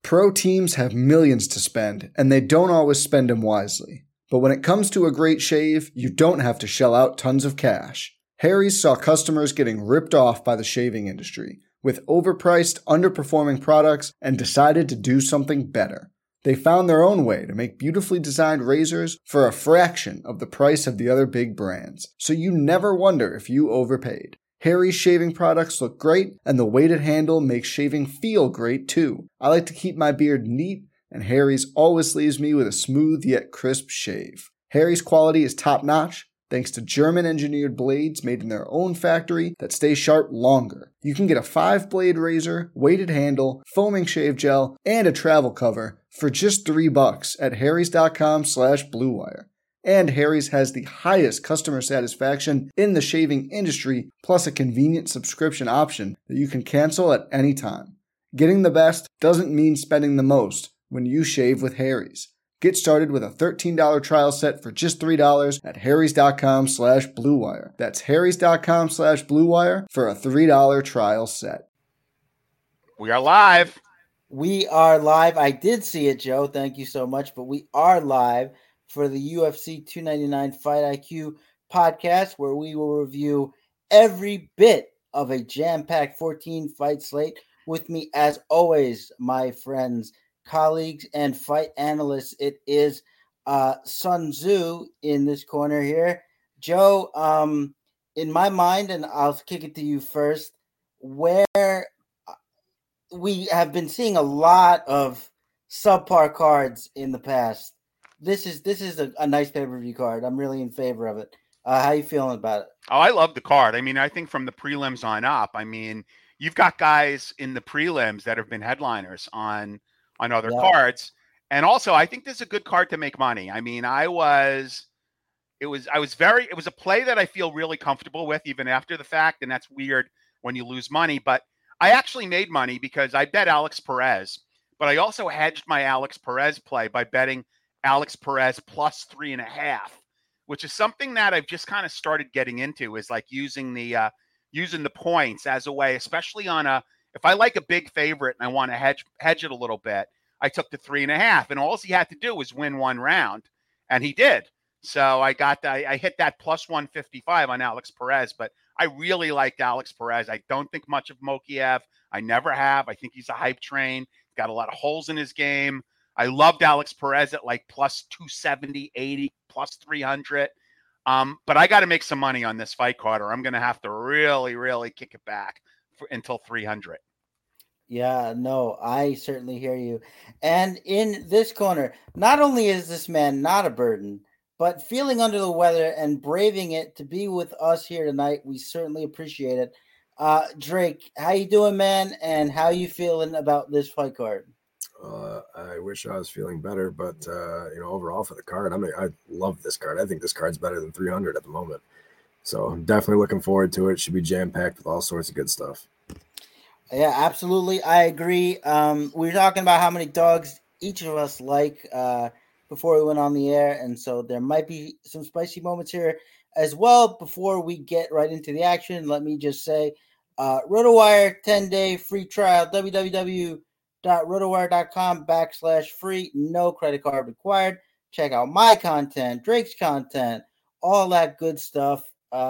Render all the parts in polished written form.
Pro teams have millions to spend, and they don't always spend them wisely. But when it comes to a great shave, you don't have to shell out tons of cash. Harry's saw customers getting ripped off by the shaving industry with overpriced, underperforming products and decided to do something better. They found their own way to make beautifully designed razors for a fraction of the price of the other big brands, so you never wonder if you overpaid. Harry's shaving products look great, and the weighted handle makes shaving feel great too. I like to keep my beard neat, and Harry's always leaves me with a smooth yet crisp shave. Harry's quality is top-notch, thanks to German-engineered blades made in their own factory that stay sharp longer. You can get a 5-blade razor, weighted handle, foaming shave gel, and a travel cover for just $3 at harrys.com/bluewire. And Harry's has the highest customer satisfaction in the shaving industry, plus a convenient subscription option that you can cancel at any time. Getting the best doesn't mean spending the most when you shave with Harry's. Get started with a $13 trial set for just $3 at harrys.com/bluewire. That's harrys.com/bluewire for a $3 trial set. We are live. We are live. I did see it, Joe. Thank you so much. But we are live for the UFC 299 Fight IQ podcast, where we will review every bit of a jam-packed 14-fight slate. With me, as always, my friends, colleagues, and fight analysts, it is Sun Tzu in this corner here. Joe, in my mind, and I'll kick it to you first, where we have been seeing a lot of subpar cards in the past. This is a nice pay-per-view card. I'm really in favor of it. How you feeling about it? Oh, I love the card. I mean, I think from the prelims on up, I mean, you've got guys in the prelims that have been headliners on other cards. And also, I think this is a good card to make money. I mean, it was a play that I feel really comfortable with even after the fact. And that's weird when you lose money, but I actually made money because I bet Alex Perez, but I also hedged my Alex Perez play by betting Alex Perez plus 3.5, which is something that I've just kind of started getting into, is like using the points as a way, especially if I like a big favorite and I want to hedge it a little bit. I took the 3.5, and all he had to do was win one round, and he did. So I hit that plus 155 on Alex Perez, but I really liked Alex Perez. I don't think much of Mokiev. I never have. I think he's a hype train. Got a lot of holes in his game. I loved Alex Perez at like plus 270, 80, plus 300. But I got to make some money on this fight card, or I'm going to have to really, really kick it back until 300. Yeah, no, I certainly hear you. And in this corner, not only is this man not a burden, but feeling under the weather and braving it to be with us here tonight, we certainly appreciate it. Drake, how you doing, man? And how you feeling about this fight card? I wish I was feeling better, but overall for the card, I love this card. I think this card's better than 300 at the moment. So I'm definitely looking forward to it. It should be jam-packed with all sorts of good stuff. Yeah, absolutely. I agree. We were talking about how many dogs each of us like before we went on the air, and so there might be some spicy moments here as well. Before we get right into the action, let me just say, RotoWire 10-day free trial, www.rotowire.com/free, no credit card required. Check out my content, Drake's content, all that good stuff.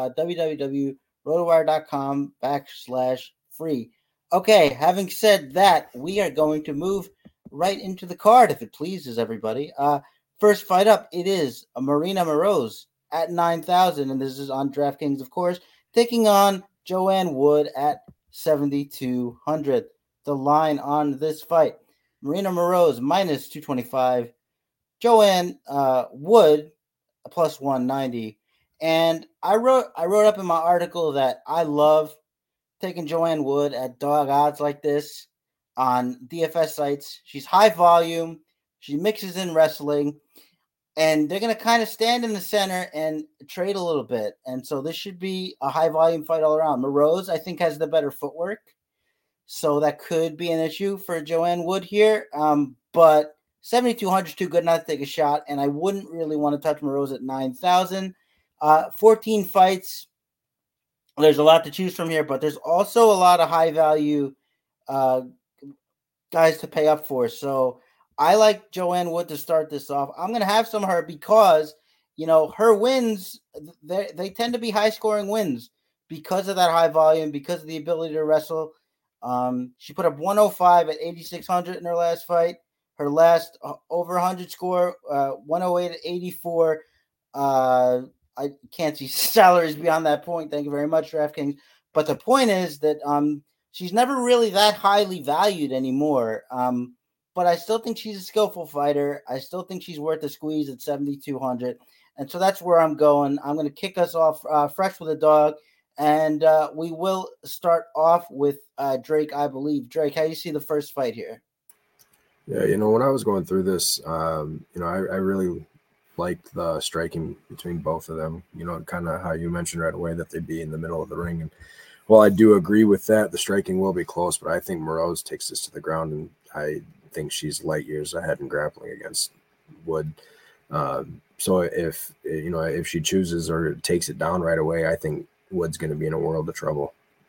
www.rotowire.com/free. Okay, having said that, we are going to move right into the card, if it pleases everybody. First fight up, it is Marina Moroz at 9,000, and this is on DraftKings, of course, taking on Joanne Wood at 7,200. The line on this fight: Marina Moroz minus 225, Joanne Wood plus 190. And I wrote up in my article that I love taking Joanne Wood at dog odds like this on DFS sites. She's high volume. She mixes in wrestling, and they're going to kind of stand in the center and trade a little bit. And so this should be a high volume fight all around. Moroz, I think, has the better footwork, so that could be an issue for Joanne Wood here. But 7,200 is too good not to take a shot, and I wouldn't really want to touch Moroz at 9,000. 14 fights. There's a lot to choose from here, but there's also a lot of high value guys to pay up for. So I like Joanne Wood to start this off. I'm going to have some of her because, her wins, they tend to be high scoring wins because of that high volume, because of the ability to wrestle. She put up 105 at 8,600 in her last fight. Her last over 100 score, 108 at 84. I can't see salaries beyond that point. Thank you very much, DraftKings. But the point is that she's never really that highly valued anymore. But I still think she's a skillful fighter. I still think she's worth a squeeze at 7,200. And so that's where I'm going. I'm going to kick us off fresh with a dog. And we will start off with Drake, I believe. Drake, how do you see the first fight here? Yeah, when I was going through this, I really liked the striking between both of them. Kind of how you mentioned right away that they'd be in the middle of the ring. And while I do agree with that, the striking will be close, but I think Moroz takes this to the ground, and I think she's light years ahead in grappling against Wood. So if she chooses or takes it down right away, I think Wood's going to be in a world of trouble.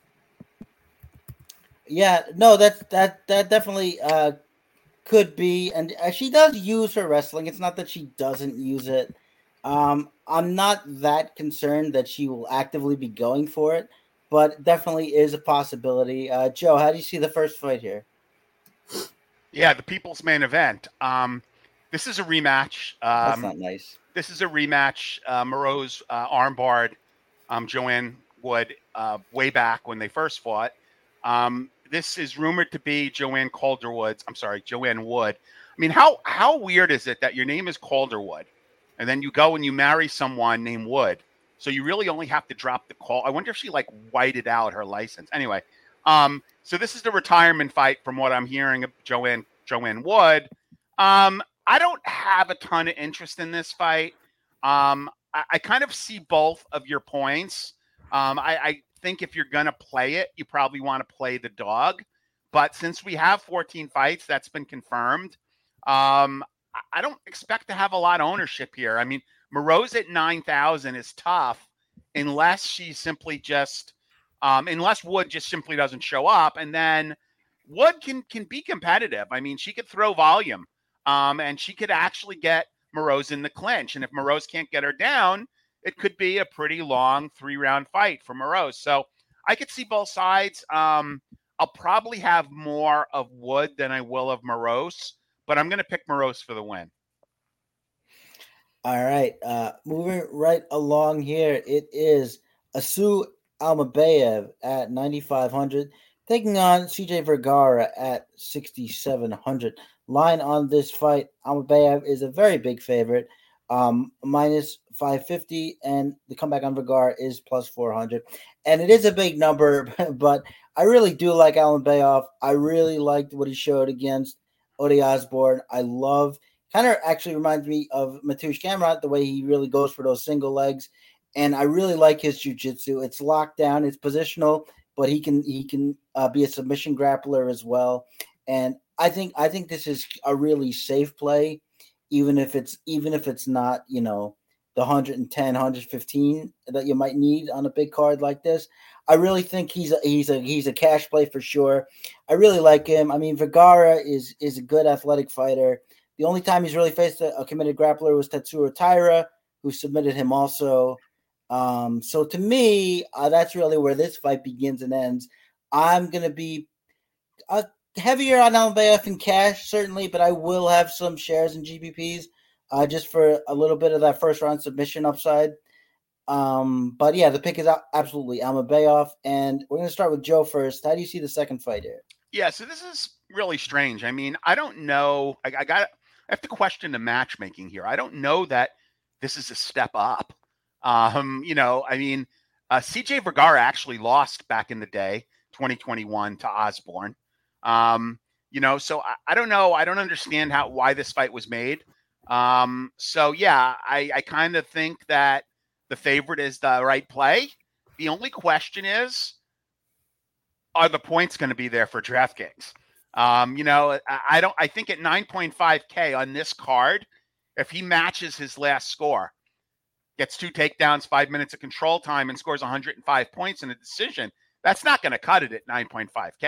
Yeah, no, that definitely could be, and she does use her wrestling. It's not that she doesn't use it. I'm not that concerned that she will actively be going for it, but definitely is a possibility. Joe, how do you see the first fight here? Yeah, the people's main event. This is a rematch. That's not nice. This is a rematch. Moroz armbarred Joanne Wood way back when they first fought. This is rumored to be Joanne Wood. I mean, how weird is it that your name is Calderwood, and then you go and you marry someone named Wood? So you really only have to drop the call. I wonder if she whited out her license. Anyway, so this is the retirement fight from what I'm hearing of Joanne Wood. I don't have a ton of interest in this fight. I kind of see both of your points. I think if you're going to play it, you probably want to play the dog. But since we have 14 fights, that's been confirmed. I don't expect to have a lot of ownership here. I mean, Moroz at 9,000 is tough unless she simply just unless Wood just simply doesn't show up. And then Wood can be competitive. I mean, she could throw volume and she could actually get Moroz in the clinch. And if Moroz can't get her down, it could be a pretty long 3-round fight for Moroz. So I could see both sides. I'll probably have more of Wood than I will of Moroz, but I'm going to pick Moroz for the win. All right. Moving right along here, it is Asu Almabayev at 9,500, taking on CJ Vergara at 6,700. Line on this fight, Almabayev is a very big favorite, minus 550, and the comeback on Vergara is plus 400. And it is a big number, but I really do like Almabayev. I really liked what he showed against Ode Osborne. Kind of actually reminds me of Mateusz Gamrot, the way he really goes for those single legs. And I really like his jiu-jitsu. It's locked down, it's positional, but he can be a submission grappler as well. And I think this is a really safe play, even if it's not, the 110, 115 that you might need on a big card like this. I really think he's a cash play for sure. I really like him. I mean, Vergara is a good athletic fighter. The only time he's really faced a committed grappler was Tatsuro Taira, who submitted him also. So to me, that's really where this fight begins and ends. I'm going to be heavier on Almabayev in cash, certainly, but I will have some shares in GPPs just for a little bit of that first-round submission upside. But yeah, the pick is absolutely Almabayev, and we're going to start with Joe first. How do you see the second fight here? Yeah, so this is really strange. I mean, I don't know. I have to question the matchmaking here. I don't know that this is a step up. CJ Vergara actually lost back in the day, 2021, to Osborne. So I don't know. I don't understand why this fight was made. I kind of think that the favorite is the right play. The only question is, are the points going to be there for DraftKings? I think at 9.5K on this card, if he matches his last score, gets 2 takedowns, 5 minutes of control time, and scores 105 points in a decision, that's not going to cut it at 9.5K.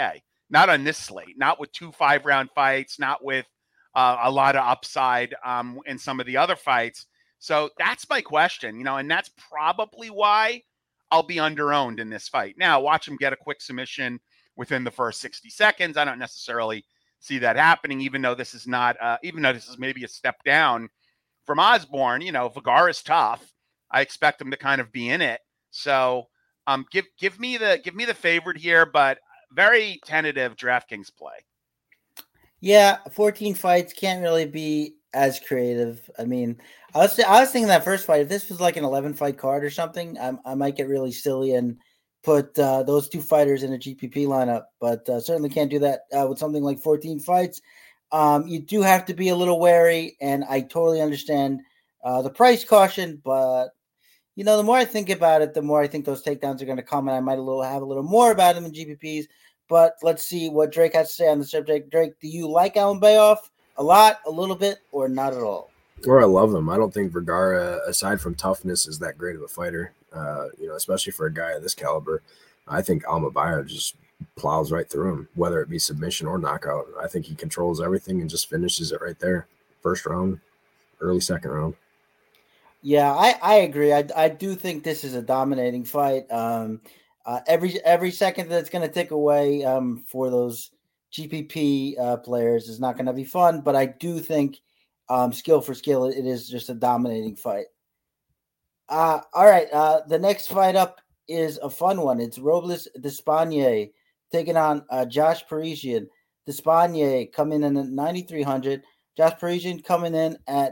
Not on this slate, not with 2 5-round fights, not with a lot of upside in some of the other fights. So that's my question, and that's probably why I'll be underowned in this fight. Now, watch him get a quick submission within the first 60 seconds. I don't necessarily see that happening, even though this is maybe a step down from Osborne. Vergara's tough. I expect him to kind of be in it. So give me the favorite here, but very tentative DraftKings play. Yeah, 14 fights can't really be as creative. I mean, I was thinking that first fight, if this was like an 11 fight card or something, I might get really silly and put those 2 fighters in a GPP lineup, but certainly can't do that with something like 14 fights. You do have to be a little wary, and I totally understand the price caution, but the more I think about it, the more I think those takedowns are going to come, and I might have a little more about them in GPPs. But let's see what Drake has to say on the subject. Drake, do you like Alan Bayoff a lot, a little bit, or not at all? Or I love him. I don't think Vergara, aside from toughness, is that great of a fighter. Especially for a guy of this caliber. I think Almabayo just plows right through him, whether it be submission or knockout. I think he controls everything and just finishes it right there. First round, early second round. Yeah, I agree. I do think this is a dominating fight. Every second that's going to tick away for those GPP players is not going to be fun, but I do think skill for skill, it is just a dominating fight. All right, the next fight up is a fun one. It's Robles Despaigne taking on Josh Parisian. Despaigne coming in at 9,300. Josh Parisian coming in at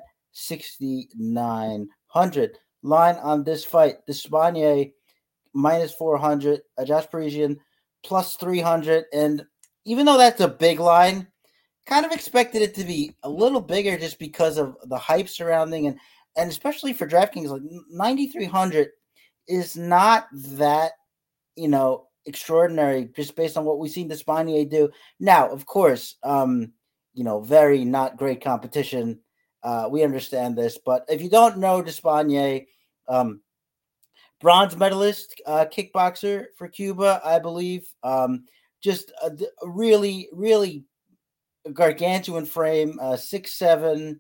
6,900. Line on this fight: Despaigne minus 400, Josh Parisian plus 300. And even though that's a big line, kind of expected it to be a little bigger just because of the hype surrounding and especially for DraftKings, like 9,300 is not that, extraordinary just based on what we've seen Despaigne do. Now, of course, very not great competition. We understand this, but if you don't know Despaigne, bronze medalist, kickboxer for Cuba, I believe. Just a really, really gargantuan frame, 6'7",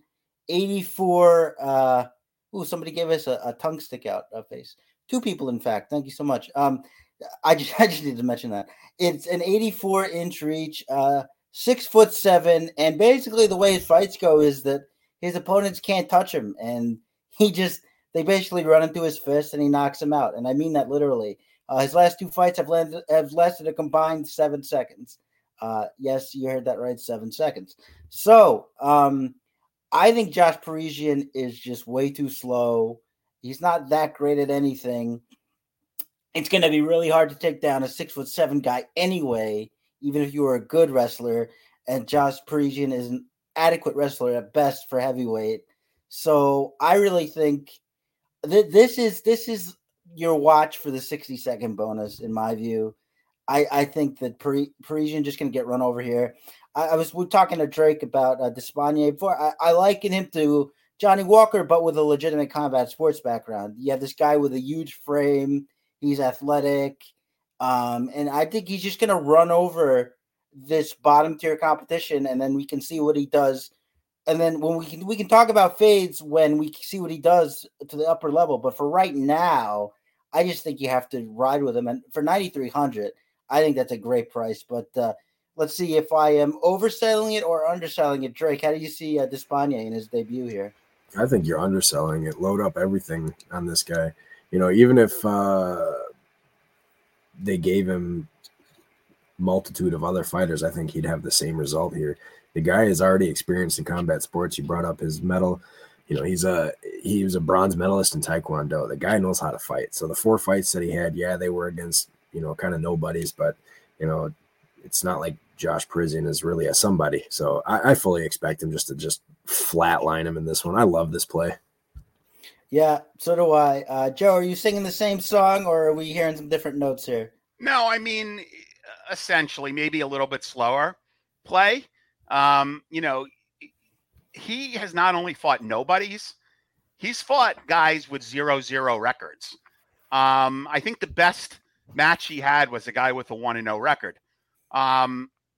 84. Somebody gave us a tongue stick out face. 2 people, in fact. Thank you so much. I just need to mention that. It's an 84-inch reach, 6'7", and basically the way his fights go is that his opponents can't touch him, and they basically run into his fist and he knocks him out. And I mean that literally. His last 2 fights have lasted a combined 7 seconds. Yes, you heard that right, 7 seconds. So I think Josh Parisian is just way too slow. He's not that great at anything. It's going to be really hard to take down a 6'7" guy anyway, even if you were a good wrestler. And Josh Parisian is an adequate wrestler at best for heavyweight. So I really think this is your watch for the 60-second bonus, in my view. I think that Parisian just going to get run over here. We're talking to Drake about Despaigne before. I liken him to Johnny Walker, but with a legitimate combat sports background. You have this guy with a huge frame. He's athletic. And I think he's just going to run over this bottom tier competition, and then we can see what he does. And then when we can talk about fades when we see what he does to the upper level. But for right now, I just think you have to ride with him. And for 9,300, I think that's a great price. But let's see if I am overselling it or underselling it. Drake, how do you see Despaigne in his debut here? I think you're underselling it. Load up everything on this guy. Even if they gave him multitude of other fighters, I think he'd have the same result here. The guy is already experienced in combat sports. You brought up his medal. He was a bronze medalist in Taekwondo. The guy knows how to fight. So the 4 fights that he had, they were against, kind of nobodies, but, it's not like Josh Parisian is really a somebody. So I fully expect him just to flatline him in this one. I love this play. Yeah, so do I. Joe, are you singing the same song, or are we hearing some different notes here? No, I mean, essentially, maybe a little bit slower play. He has not only fought nobodies, he's fought guys with 0-0 records. I think the best match he had was a guy with a 1-0 record.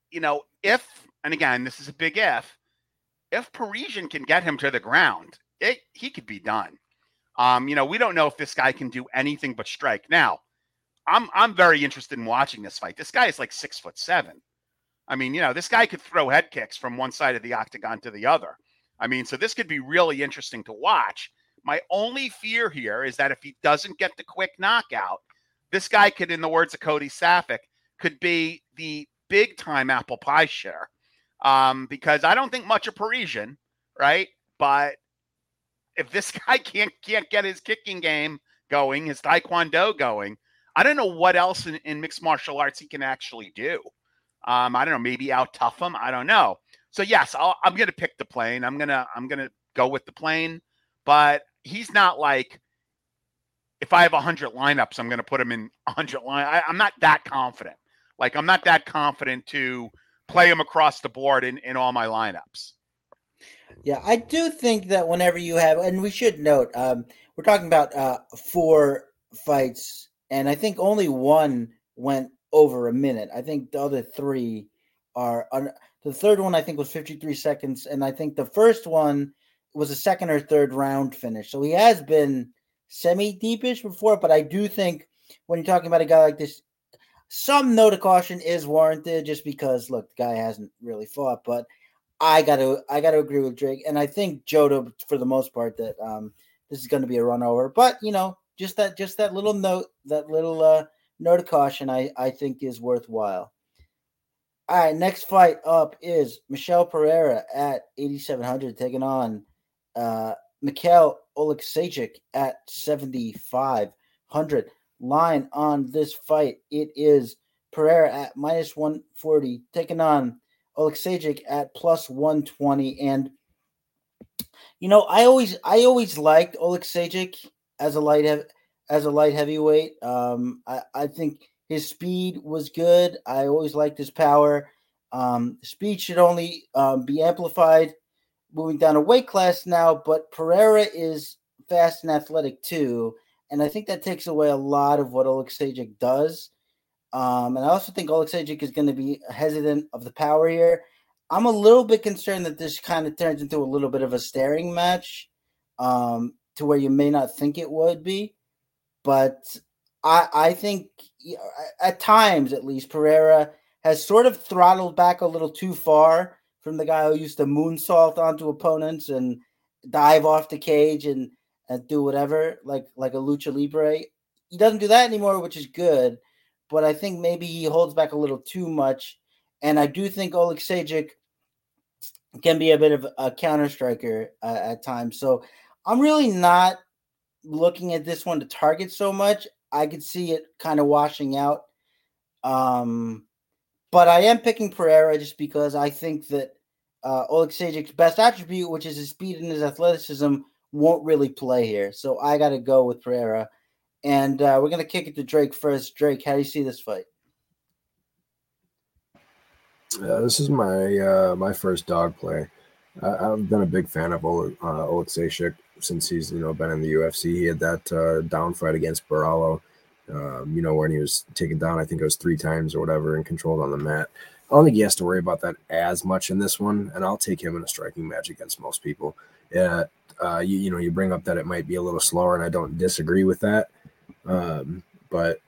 if, and again, this is a big if Parisian can get him to the ground, he could be done. We don't know if this guy can do anything but strike. Now, I'm very interested in watching this fight. This guy is like 6'7". I mean, this guy could throw head kicks from one side of the octagon to the other. I mean, so this could be really interesting to watch. My only fear here is that if he doesn't get the quick knockout, this guy could, in the words of Cody Safick, could be the big time apple pie shitter. Because I don't think much of Parisian, right? But if this guy can't get his kicking game going, his taekwondo going, I don't know what else in mixed martial arts he can actually do. I don't know, maybe out tough him. I don't know. So yes, I'm going to pick the plane. I'm going to go with the plane, but he's not like, if I have 100 lineups, I'm going to put him in 100 line. I'm not that confident. Like, I'm not that confident to play him across the board in all my lineups. Yeah, I do think that whenever you have, and we should note, we're talking about 4 fights, and I think only one went over a minute. I think the other 3 are. The third one I think was 53 seconds, and I think the first one was a second or third round finish. So he has been semi-deepish before, but I do think when you're talking about a guy like this, some note of caution is warranted, just because look, the guy hasn't really fought. But I gotta agree with Drake, and I think Jota, for the most part, that this is going to be a run over. But just that little note, note of caution, I think is worthwhile. All right, next fight up is Michel Pereira at 8,700 taking on Mikhail Oleksiejczuk at 7,500. Line on this fight, it is Pereira at -140 taking on Oleksiejczuk at +120. And I always liked Oleksiejczuk as a light heavyweight. I think his speed was good. I always liked his power. Speed should only be amplified moving down a weight class now, but Pereira is fast and athletic too. And I think that takes away a lot of what Oleksiejczuk does. And I also think Oleksiejczuk is going to be hesitant of the power here. I'm a little bit concerned that this kind of turns into a little bit of a staring match, to where you may not think it would be. But I think at times, at least, Pereira has sort of throttled back a little too far from the guy who used to moonsault onto opponents and dive off the cage and do whatever, like a lucha libre. He doesn't do that anymore, which is good. But I think maybe he holds back a little too much. And I do think Oleksiejczuk can be a bit of a counter striker at times. So I'm really not looking at this one to target so much. I could see it kind of washing out. But I am picking Pereira just because I think that Oleksiejczuk's best attribute, which is his speed and his athleticism, won't really play here. So I got to go with Pereira. And we're going to kick it to Drake first. Drake, how do you see this fight? This is my first dog play. I've been a big fan of Oleksiejczuk since he's been in the UFC. He had that down fight against Barallo, when he was taken down, I think it was 3 times or whatever, and controlled on the mat. I don't think he has to worry about that as much in this one, and I'll take him in a striking match against most people. You bring up that it might be a little slower, and I don't disagree with that. But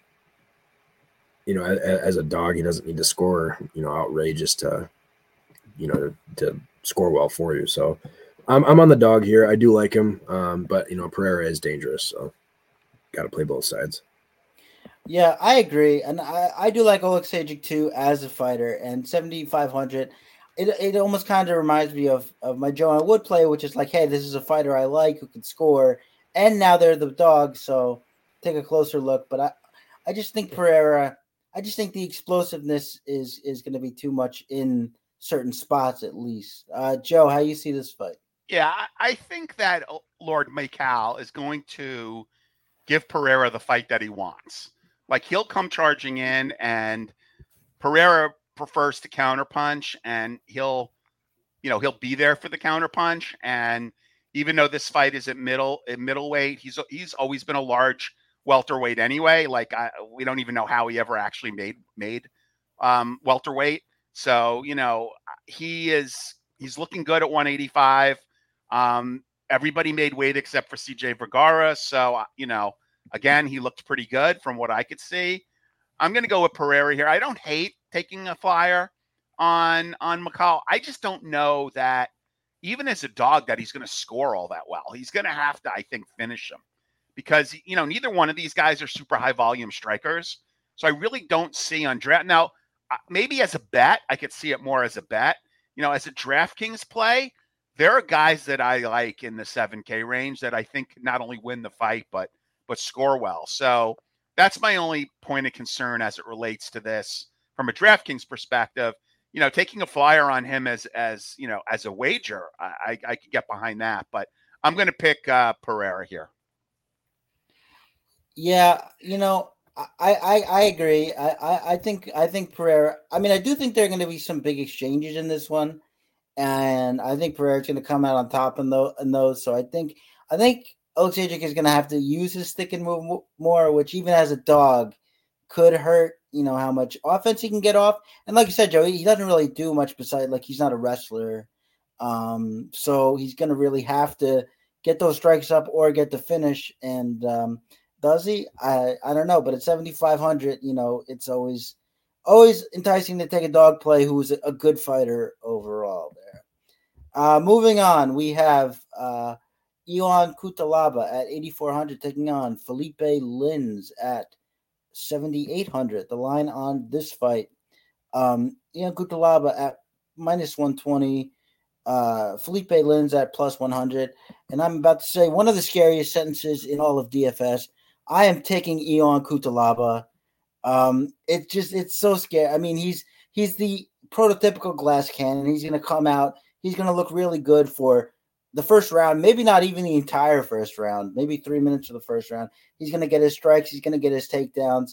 as a dog, he doesn't need to score, outrageous to score well for you. So I'm on the dog here. I do like him, but Pereira is dangerous, so got to play both sides. Yeah, I agree, and I do like Oleksiejczuk too as a fighter. And 7,500, it almost kind of reminds me of my Joanne Wood play, which is like, hey, this is a fighter I like who can score, and now they're the dog, so take a closer look. But I just think Pereira. I just think the explosiveness is going to be too much in certain spots, at least. Joe, how you see this fight? Yeah, I think that Lord Mikhail is going to give Pereira the fight that he wants. Like, he'll come charging in, and Pereira prefers to counterpunch, and he'll be there for the counterpunch. And even though this fight is at middleweight, he's always been a large welterweight anyway. Like, we don't even know how he ever actually made welterweight. So, he's looking good at 185. Everybody made weight except for CJ Vergara. So, again, he looked pretty good from what I could see. I'm going to go with Pereira here. I don't hate taking a flyer on McCall. I just don't know that even as a dog that he's going to score all that well. He's going to have to, I think, finish him because, neither one of these guys are super high volume strikers. So I really don't see on draft. Now, maybe as a bet, I could see it more as a bet. As a DraftKings play, there are guys that I like in the 7K range that I think not only win the fight, but score well. So that's my only point of concern as it relates to this from a DraftKings perspective. Taking a flyer on him as a wager, I could get behind that, but I'm going to pick Pereira here. Yeah, I agree. I think Pereira. I mean, I do think there are going to be some big exchanges in this one, and I think Pereira's going to come out on top in those. So I think Oleksiejczuk is going to have to use his stick and move more, which even as a dog could hurt. How much offense he can get off, and like you said, Joe, he doesn't really do much besides he's not a wrestler, so he's going to really have to get those strikes up or get the finish. And does he? I don't know, but at 7,500, it's always enticing to take a dog play who's a good fighter overall. There. Moving on, we have Ion Cutelaba at 8,400 taking on Felipe Lins at 7,800. The line on this fight, Ion Cutelaba at -120, Felipe Lins at +100. And I'm about to say one of the scariest sentences in all of DFS. I am taking Ion Cutelaba. It's so scary. I mean, he's the prototypical glass cannon. He's going to come out. He's going to look really good for the first round, maybe not even the entire first round, maybe 3 minutes of the first round. He's going to get his strikes. He's going to get his takedowns.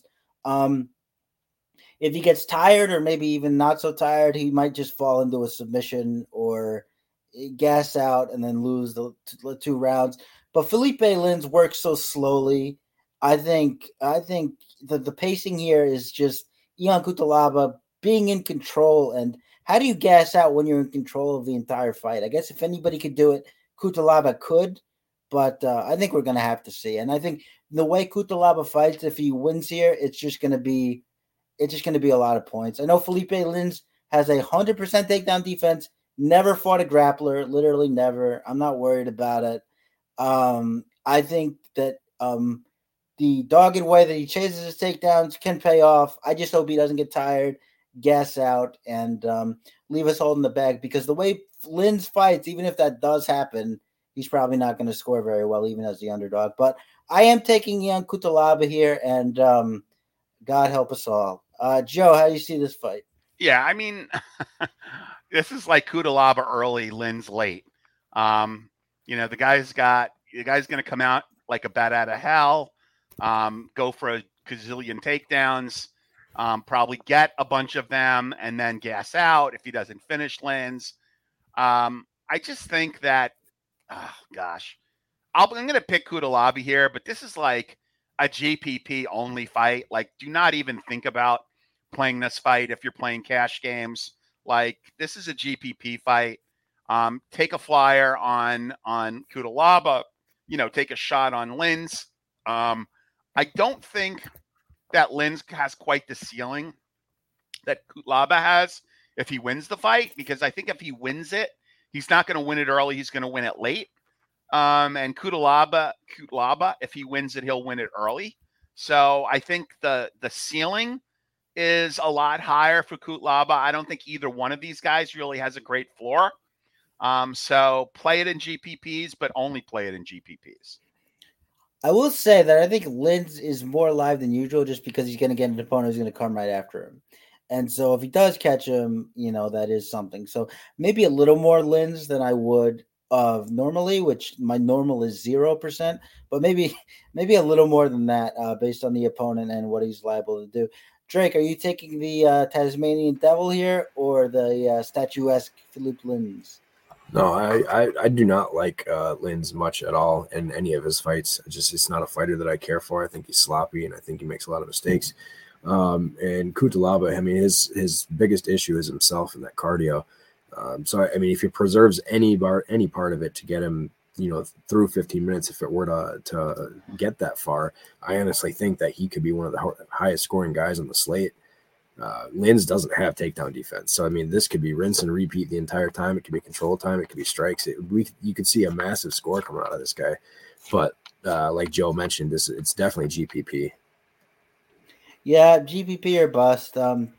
If he gets tired or maybe even not so tired, he might just fall into a submission or gas out and then lose the 2 rounds. But Felipe Lins works so slowly. I think the pacing here is just Ion Cutelaba being in control. And how do you gas out when you're in control of the entire fight? I guess if anybody could do it, Cutelaba could, but I think we're going to have to see. And I think the way Cutelaba fights, if he wins here, it's just going to be a lot of points. I know Felipe Lins has 100% takedown defense, never fought a grappler, literally never. I'm not worried about it. I think that the dogged way that he chases his takedowns can pay off. I just hope he doesn't get tired, gas out, and leave us holding the bag, because the way Lins fights, even if that does happen, he's probably not going to score very well, even as the underdog. But I am taking Ion Cutelaba here, and God help us all. Joe, how do you see this fight? Yeah, I mean, this is like Cutelaba early, Lins late. The guy's going to come out like a bat out of hell, go for a gazillion takedowns, probably get a bunch of them, and then gas out if he doesn't finish Lins. I just think that, I'm going to pick Cutelaba here, but this is like a GPP only fight. Like, do not even think about playing this fight if you're playing cash games. Like, this is a GPP fight. Take a flyer on Cutelaba, take a shot on Lins. I don't think that Lins has quite the ceiling that Cutelaba has if he wins the fight, because I think if he wins it, he's not going to win it early. He's going to win it late. And Cutelaba, if he wins it, he'll win it early. So I think the ceiling is a lot higher for Cutelaba. I don't think either one of these guys really has a great floor. So play it in GPPs, but only play it in GPPs. I will say that I think Lins is more live than usual, just because he's going to get an opponent who's going to come right after him. And so if he does catch him, that is something. So maybe a little more Lins than I would of normally, which my normal is 0%, but maybe a little more than that based on the opponent and what he's liable to do. Drake, are you taking the Tasmanian Devil here or the statuesque Philippe Lins? No, I do not like Lins much at all in any of his fights. It's not a fighter that I care for. I think he's sloppy, and I think he makes a lot of mistakes. And Cutelaba, I mean, his biggest issue is himself and that cardio. So I mean, if he preserves any part of it to get him, through 15 minutes, if it were to get that far, I honestly think that he could be one of the highest scoring guys on the slate. Linz doesn't have takedown defense, so I mean, this could be rinse and repeat the entire time. It could be control time. It could be strikes. You could see a massive score coming out of this guy. But like Joe mentioned, it's definitely GPP. Yeah, GPP or bust.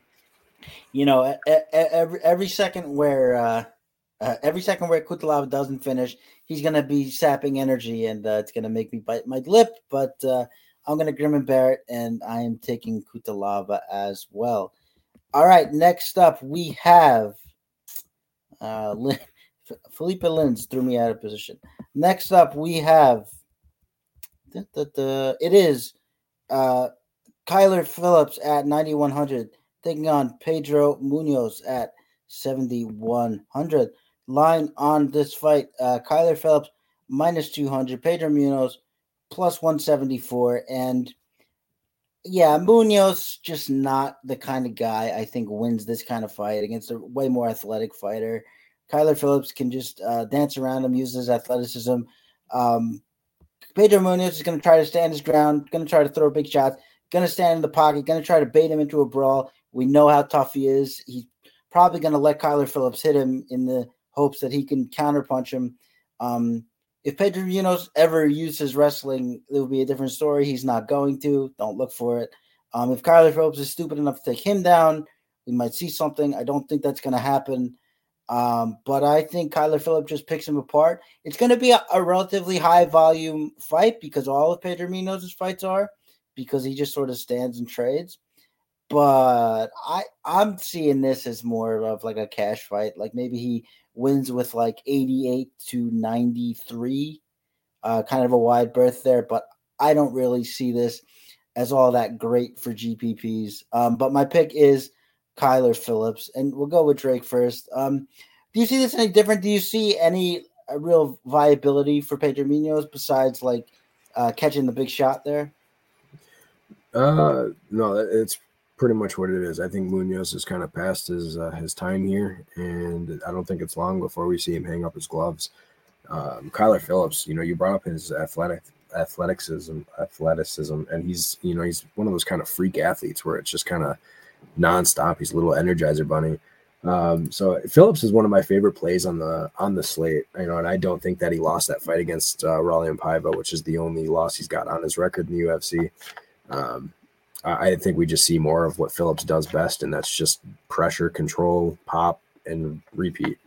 Every second where Cutelaba doesn't finish, he's gonna be sapping energy, and it's gonna make me bite my lip. But I'm gonna grim and bear it, and I am taking Cutelaba as well. All right, next up we have Felipe Lins threw me out of position. Next up we have it is Kyler Phillips at 9,100 taking on Pedro Munoz at 7,100. Line on this fight, Kyler Phillips minus 200, Pedro Munoz plus 174. And yeah, Munoz just not the kind of guy I think wins this kind of fight against a way more athletic fighter. Kyler Phillips can just dance around him, use his athleticism. Pedro Munoz is going to try to stand his ground, going to try to throw big shots, going to stand in the pocket, going to try to bait him into a brawl. We know how tough he is. He's probably going to let Kyler Phillips hit him in the hopes that he can counterpunch him. If Pedro Munoz ever uses wrestling, it will be a different story. He's not going to. Don't look for it. If Kyler Phillips is stupid enough to take him down, we might see something. I don't think that's going to happen. But I think Kyler Phillips just picks him apart. It's going to be a relatively high volume fight because all of Pedro Munoz's fights are, because he just sort of stands and trades. But I'm seeing this as more of like a cash fight. Like maybe he wins with like 88 to 93, kind of a wide berth there. But I don't really see this as all that great for GPPs. But my pick is Kyler Phillips, and we'll go with Drake first. Do you see this any different? Do you see any real viability for Pedro Munoz besides like catching the big shot there? No, it's pretty much what it is. I think Munoz is kind of past his time here, and I don't think it's long before we see him hang up his gloves. Kyler Phillips, you brought up his athleticism, and he's one of those kind of freak athletes where it's just kind of nonstop. He's a little Energizer bunny. So Phillips is one of my favorite plays on the slate. And I don't think that he lost that fight against Raulian Paiva, which is the only loss he's got on his record in the UFC. I think we just see more of what Phillips does best, and that's just pressure, control, pop, and repeat.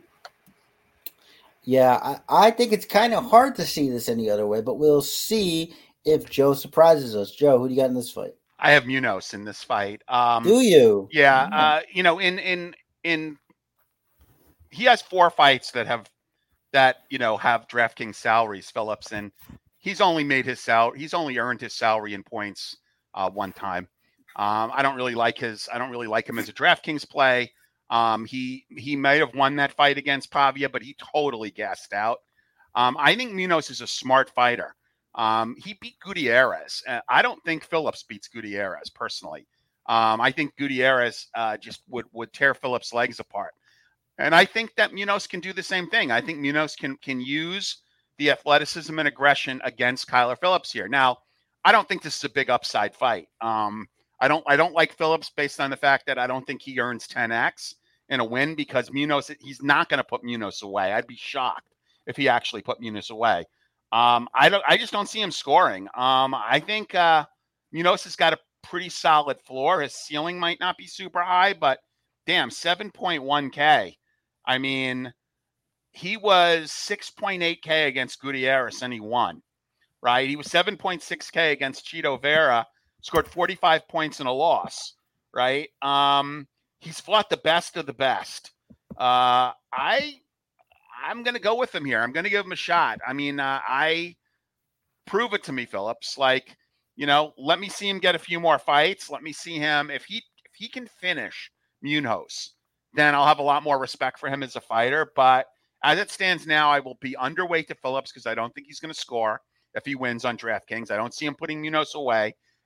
Yeah, I think it's kind of hard to see this any other way, but we'll see if Joe surprises us. Joe, who do you got in this fight? I have Munoz in this fight. Do you? Yeah. In he has 4 fights that have DraftKings salaries, Phillips, and he's only earned his salary in points one time. I don't really like him as a DraftKings play. He might have won that fight against Pavia, but he totally gassed out. I think Munoz is a smart fighter. He beat Gutierrez. I don't think Phillips beats Gutierrez personally. I think Gutierrez just would tear Phillips' legs apart. And I think that Munoz can do the same thing. I think Munoz can use the athleticism and aggression against Kyler Phillips here. Now, I don't think this is a big upside fight. I don't like Phillips based on the fact that I don't think he earns 10x in a win, because Munoz, he's not going to put Munoz away. I'd be shocked if he actually put Munoz away. I just don't see him scoring. I think Munoz has got a pretty solid floor. His ceiling might not be super high, but damn, 7.1K. I mean, he was 6.8K against Gutierrez and he won, right? He was 7.6K against Chito Vera, scored 45 points in a loss, right? He's fought the best of the best. I'm going to go with him here. I'm going to give him a shot. I mean, prove it to me, Phillips. Like, let me see him get a few more fights. Let me see him. If he can finish Munoz, then I'll have a lot more respect for him as a fighter. But as it stands now, I will be underweight to Phillips because I don't think he's going to score if he wins on DraftKings. I don't see him putting Munoz away.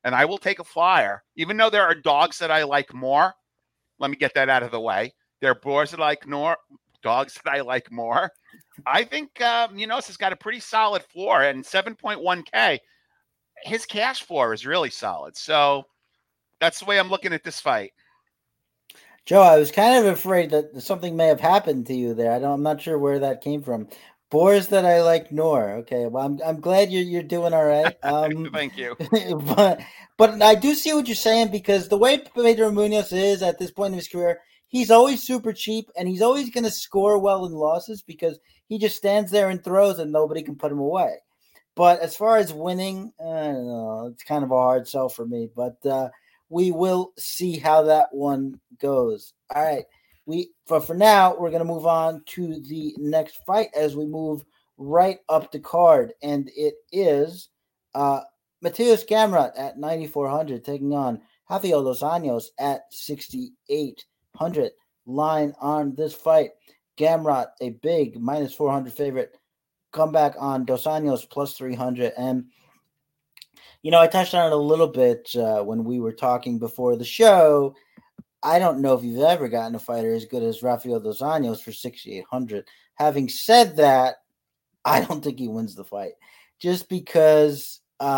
and I will take a flyer, even though there are dogs that I like more. Let me get that out of the way. There are boars that I like more, dogs that I like more. I think Munoz has got a pretty solid floor, and 7.1K, his cash floor is really solid. So that's the way I'm looking at this fight. Joe, I was kind of afraid that something may have happened to you there. I'm not sure where that came from. Boars that I like nor. Okay, well, I'm glad you're doing all right. Thank you. but I do see what you're saying, because the way Pedro Munoz is at this point in his career, he's always super cheap, and he's always going to score well in losses because he just stands there and throws, and nobody can put him away. But as far as winning, I don't know, it's kind of a hard sell for me. But we will see how that one goes. All right. For now, we're going to move on to the next fight as we move right up the card. And it is Mateusz Gamrot at 9,400 taking on Rafael dos Anjos at 6,800. Line on this fight. Gamrot, a big minus 400 favorite. Comeback on Dos Anjos plus 300. And, I touched on it a little bit when we were talking before the show. I don't know if you've ever gotten a fighter as good as Rafael dos Anjos for 6,800. Having said that, I don't think he wins the fight, just because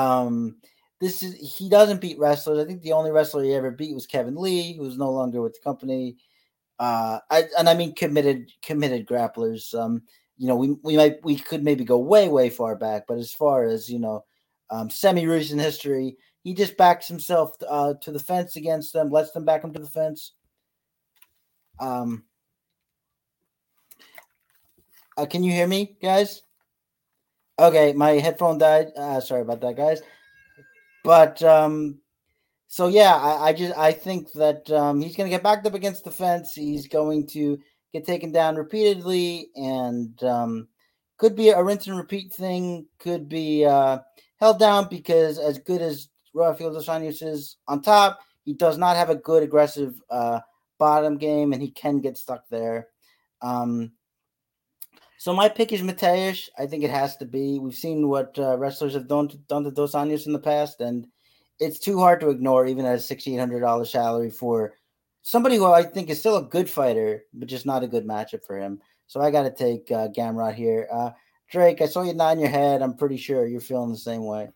he doesn't beat wrestlers. I think the only wrestler he ever beat was Kevin Lee, who's no longer with the company. I mean committed grapplers. We could maybe go way far back, but as far as semi-recent history, he just backs himself to the fence against them, lets them back him to the fence. Can you hear me, guys? Okay, my headphone died. Sorry about that, guys. But so yeah, I think that he's going to get backed up against the fence. He's going to get taken down repeatedly, and could be a rinse and repeat thing. Could be held down, because as good as Rafael dos Anjos is on top, he does not have a good aggressive bottom game, and he can get stuck there. So my pick is Mateusz. I think it has to be. We've seen what wrestlers have done to Dos Anjos in the past, and it's too hard to ignore, even at a $6,800 salary for somebody who I think is still a good fighter, but just not a good matchup for him. So I got to take Gamrot here. Drake, I saw you nod your head. I'm pretty sure you're feeling the same way.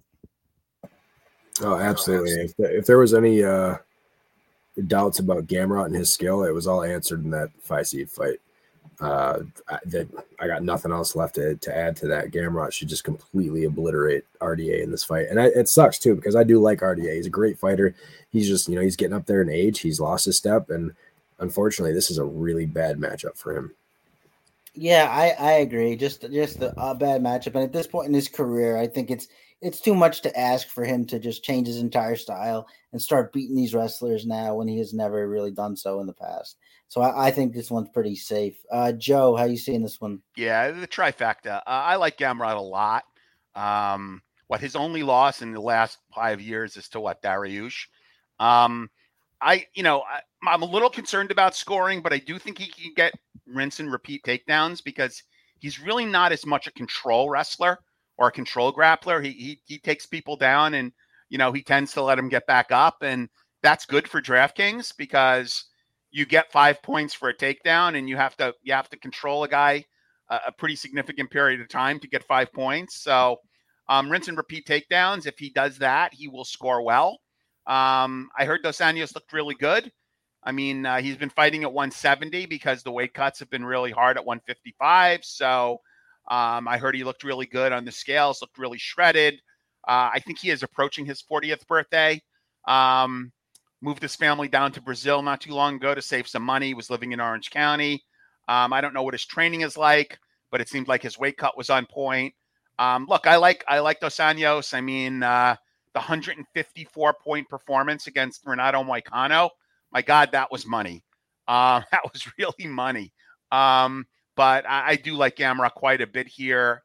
Oh, absolutely. If there was any doubts about Gamrot and his skill, it was all answered in that 5-seed fight. I got nothing else left to add to that. Gamrot should just completely obliterate RDA in this fight. And it sucks too, because I do like RDA. He's a great fighter. He's just, he's getting up there in age. He's lost his step. And unfortunately, this is a really bad matchup for him. Yeah, I agree. Just a bad matchup. And at this point in his career, I think it's too much to ask for him to just change his entire style and start beating these wrestlers now when he has never really done so in the past. So I think this one's pretty safe. Joe, how you seeing this one? Yeah, the trifecta. I like Gamrot a lot. His only loss in the last 5 years is to Dariush. I'm a little concerned about scoring, but I do think he can get rinse and repeat takedowns, because he's really not as much a control wrestler or a control grappler. He takes people down, and he tends to let them get back up, and that's good for DraftKings, because you get 5 points for a takedown, and you have to control a guy a pretty significant period of time to get 5 points. So rinse and repeat takedowns. If he does that, he will score well. I heard Dos Anjos looked really good. I mean, he's been fighting at 170 because the weight cuts have been really hard at 155. So I heard he looked really good on the scales, looked really shredded. I think he is approaching his 40th birthday. Moved his family down to Brazil not too long ago to save some money. He was living in Orange County. I don't know what his training is like, but it seemed like his weight cut was on point. Look, I like Dos Anjos. I mean, the 154-point performance against Renato Moicano, my God, that was money. That was really money. But I do like Gamrot quite a bit here.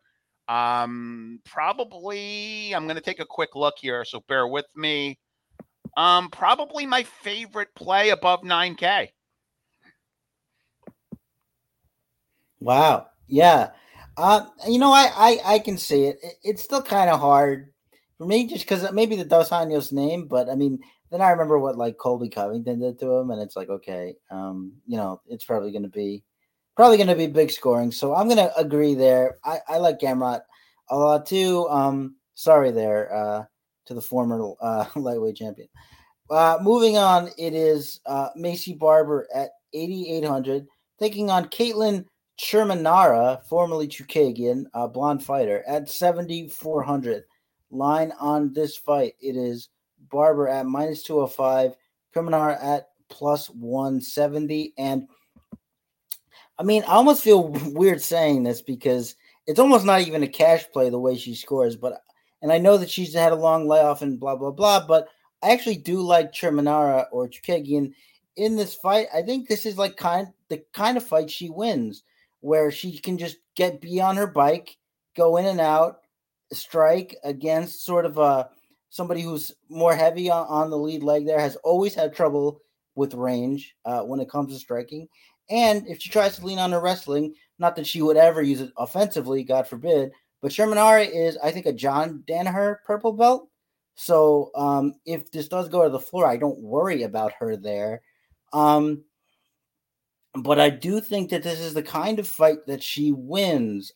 Probably, I'm going to take a quick look here, so bear with me. Probably my favorite play above 9K. Wow. Yeah. I can see it. It's still kind of hard for me, just because maybe the Dos Anjos name, but I mean, then I remember what like Colby Covington did to him, and it's like, okay, it's probably going to be big scoring. So I'm going to agree there. I like Gamrot a lot too. Sorry there to the former lightweight champion. Moving on, it is Maycee Barber at 8,800, taking on Caitlin Shermanara, formerly Chookagian, blonde fighter, at 7,400. Line on this fight, it is Barber at -205, Shermanara at +170. And I mean, I almost feel weird saying this because it's almost not even a cash play the way she scores. And I know that she's had a long layoff and blah, blah, blah, but I actually do like Shermanara or Chookagian in this fight. I think this is like the kind of fight she wins, where she can just be on her bike, go in and out, strike against sort of somebody who's more heavy on the lead leg there, has always had trouble with range when it comes to striking. And if she tries to lean on her wrestling, not that she would ever use it offensively, God forbid, but Shermanara is, I think, a John Danaher purple belt. So if this does go to the floor, I don't worry about her there. But I do think that this is the kind of fight that she wins.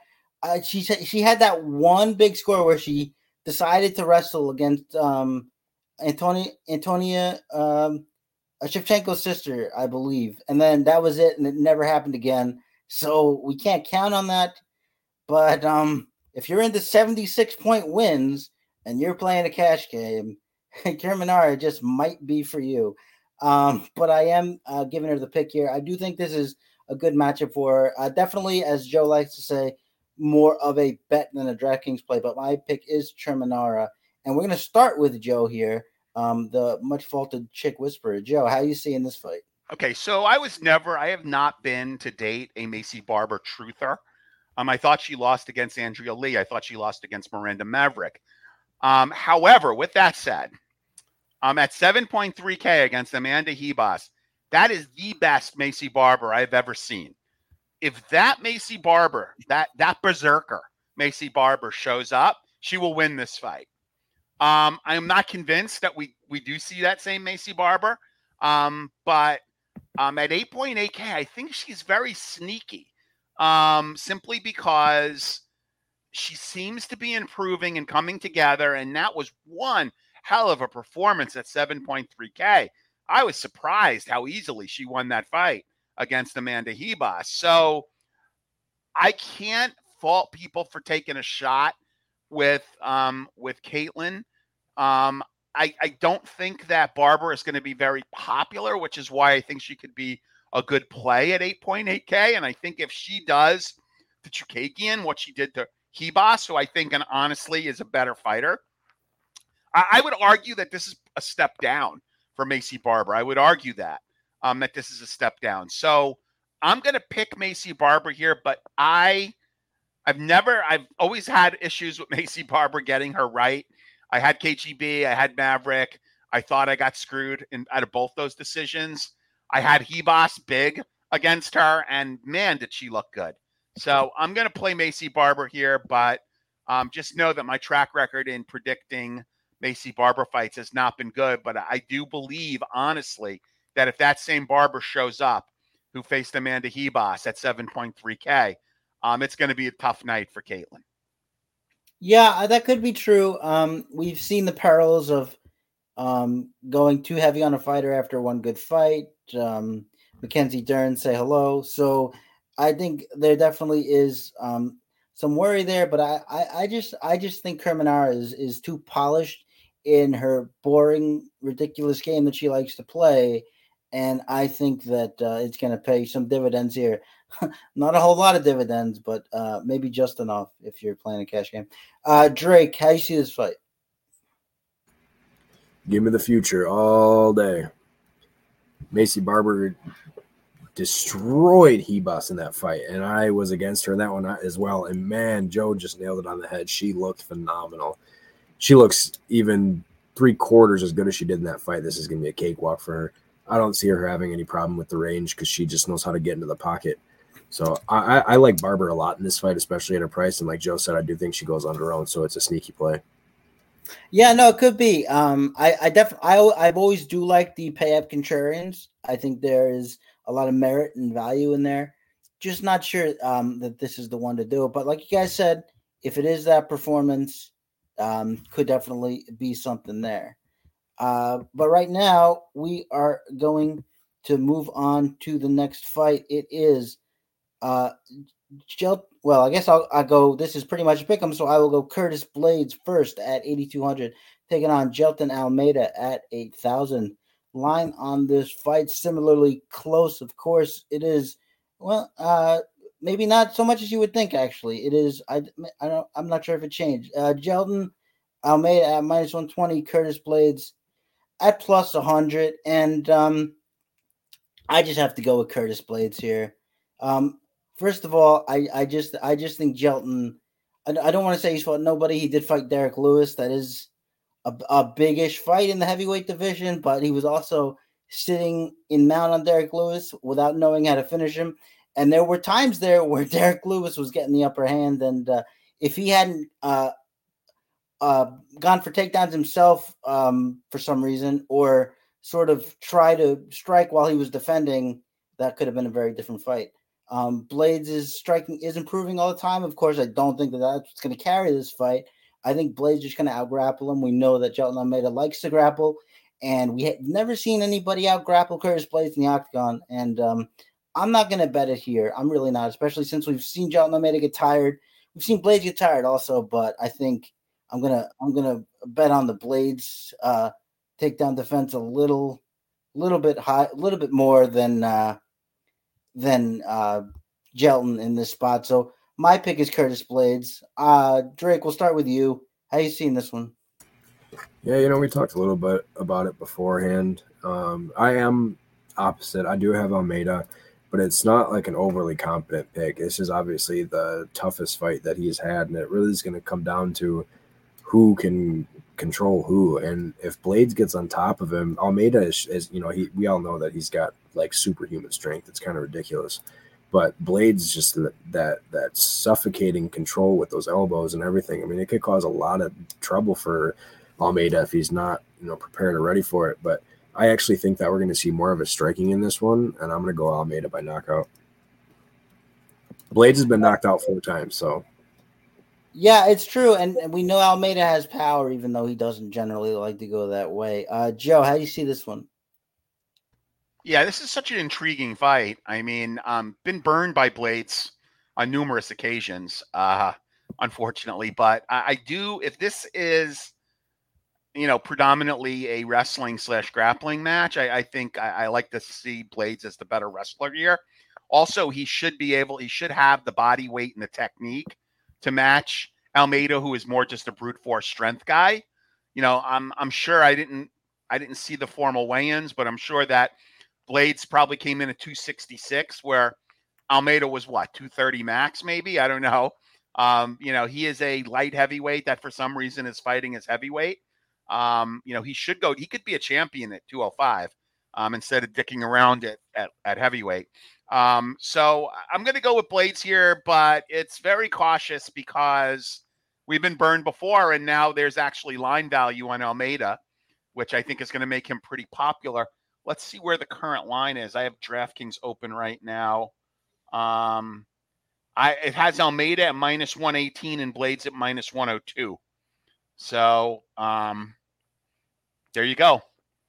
She had that one big score where she decided to wrestle against Antonia Shevchenko's sister, I believe. And then that was it, and it never happened again. So we can't count on that. But if you're into 76-point wins and you're playing a cash game, Shermanara just might be for you. But I am giving her the pick here. I do think this is a good matchup for her. Definitely, as Joe likes to say, more of a bet than a DraftKings play. But my pick is Shermanara. And we're going to start with Joe here, the much faulted chick whisperer. Joe, how are you seeing this fight? Okay, so I have not been to date a Maycee Barber truther. I thought she lost against Andrea Lee. I thought she lost against Miranda Maverick. However, with that said, at 7.3K against Amanda Ribas, that is the best Maycee Barber I've ever seen. If that Maycee Barber, that berserker Maycee Barber shows up, she will win this fight. I am not convinced that we do see that same Maycee Barber, but at 8.8K, I think she's very sneaky. Simply because she seems to be improving and coming together, and that was one hell of a performance at 7.3K. I was surprised how easily she won that fight against Amanda Ribas. So I can't fault people for taking a shot with Caitlin. I don't think that Barber is going to be very popular, which is why I think she could be a good play at 8.8K. And I think if she does to Chookagian what she did to Ribas, who I think and honestly is a better fighter, I would argue that this is a step down for Maycee Barber. I would argue that this is a step down. So I'm going to pick Maycee Barber here, but I've always had issues with Maycee Barber getting her right. I had KGB, I had Maverick. I thought I got screwed out of both those decisions. I had Ribas big against her, and man, did she look good. So I'm going to play Maycee Barber here, but just know that my track record in predicting Maycee Barber fights has not been good. But I do believe, honestly, that if that same Barber shows up who faced Amanda Ribas at 7.3K, it's going to be a tough night for Caitlin. Yeah, that could be true. We've seen the perils of going too heavy on a fighter after one good fight. Mackenzie Dern, say hello. So I think there definitely is some worry there, but I just think Shermanara is too polished in her boring, ridiculous game that she likes to play, and I think that it's going to pay some dividends here. Not a whole lot of dividends, but maybe just enough if you're playing a cash game. Drake, how do you see this fight? Give me the future all day. Maycee Barber destroyed Ribas in that fight, and I was against her in that one as well. And man, Joe just nailed it on the head. She looked phenomenal. She looks even 3/4 as good as she did in that fight. This is going to be a cakewalk for her. I don't see her having any problem with the range because she just knows how to get into the pocket. So I like Barber a lot in this fight, especially at her price. And like Joe said, I do think she goes under her own, so it's a sneaky play. Yeah, no, it could be. I definitely, I've always do like the pay up contrarians. I think there is a lot of merit and value in there. Just not sure that this is the one to do it. But like you guys said, if it is that performance, could definitely be something there. But right now, we are going to move on to the next fight. It is uh, well, I guess I'll go. This is pretty much a pick'em, so I will go Curtis Blades first at 8,200, taking on Jelton Almeida at 8,000. Line on this fight similarly close, of course. It is well, maybe not so much as you would think. Actually, it is. I don't. I'm not sure if it changed. Jelton Almeida at -120, Curtis Blades at +100, and I just have to go with Curtis Blades here. Um, First of all, I just think Jelton. I don't want to say he's fought nobody. He did fight Derek Lewis. That is a big-ish fight in the heavyweight division, but he was also sitting in mount on Derek Lewis without knowing how to finish him. And there were times there where Derek Lewis was getting the upper hand, and if he hadn't gone for takedowns himself for some reason, or sort of try to strike while he was defending, that could have been a very different fight. Blades is striking is improving all the time. Of course, I don't think that that's going to carry this fight. I think Blades is just going to out grapple him. We know that Jelton Almeida likes to grapple, and we have never seen anybody out grapple Curtis Blades in the octagon. And I'm not going to bet it here. I'm really not, especially since we've seen Jelton Almeida get tired. We've seen Blades get tired also, but I think I'm gonna bet on the Blades takedown defense a little bit high, a little bit more than Jelton in this spot. So my pick is Curtis Blades. Drake, we'll start with you. How you seeing this one? Yeah, we talked a little bit about it beforehand. I am opposite. I do have Almeida, but it's not like an overly competent pick. This is obviously the toughest fight that he's had, and it really is going to come down to who can control who. And if Blades gets on top of him, Almeida is we all know that he's got like superhuman strength. It's kind of ridiculous. But Blades just that suffocating control with those elbows and everything. I mean, it could cause a lot of trouble for Almeida if he's not, prepared or ready for it. But I actually think that we're going to see more of a striking in this one, and I'm going to go Almeida by knockout. Blades has been knocked out 4 times, so. Yeah, it's true, and we know Almeida has power, even though he doesn't generally like to go that way. Joe, how do you see this one? Yeah, this is such an intriguing fight. I mean, been burned by Blades on numerous occasions, unfortunately. But I do, if this is, predominantly a wrestling / grappling match, I think I like to see Blades as the better wrestler here. Also, he should have the body weight and the technique to match Almeida, who is more just a brute force strength guy. I'm sure I didn't see the formal weigh-ins, but I'm sure that Blades probably came in at 266, where Almeida was 230 max, maybe. I don't know. He is a light heavyweight that for some reason is fighting as heavyweight. He could be a champion at 205 instead of dicking around at heavyweight. So I'm going to go with Blades here, but it's very cautious because we've been burned before, and now there's actually line value on Almeida, which I think is going to make him pretty popular. Let's see where the current line is. I have DraftKings open right now. It has Almeida at -118 and Blades at -102. So there you go.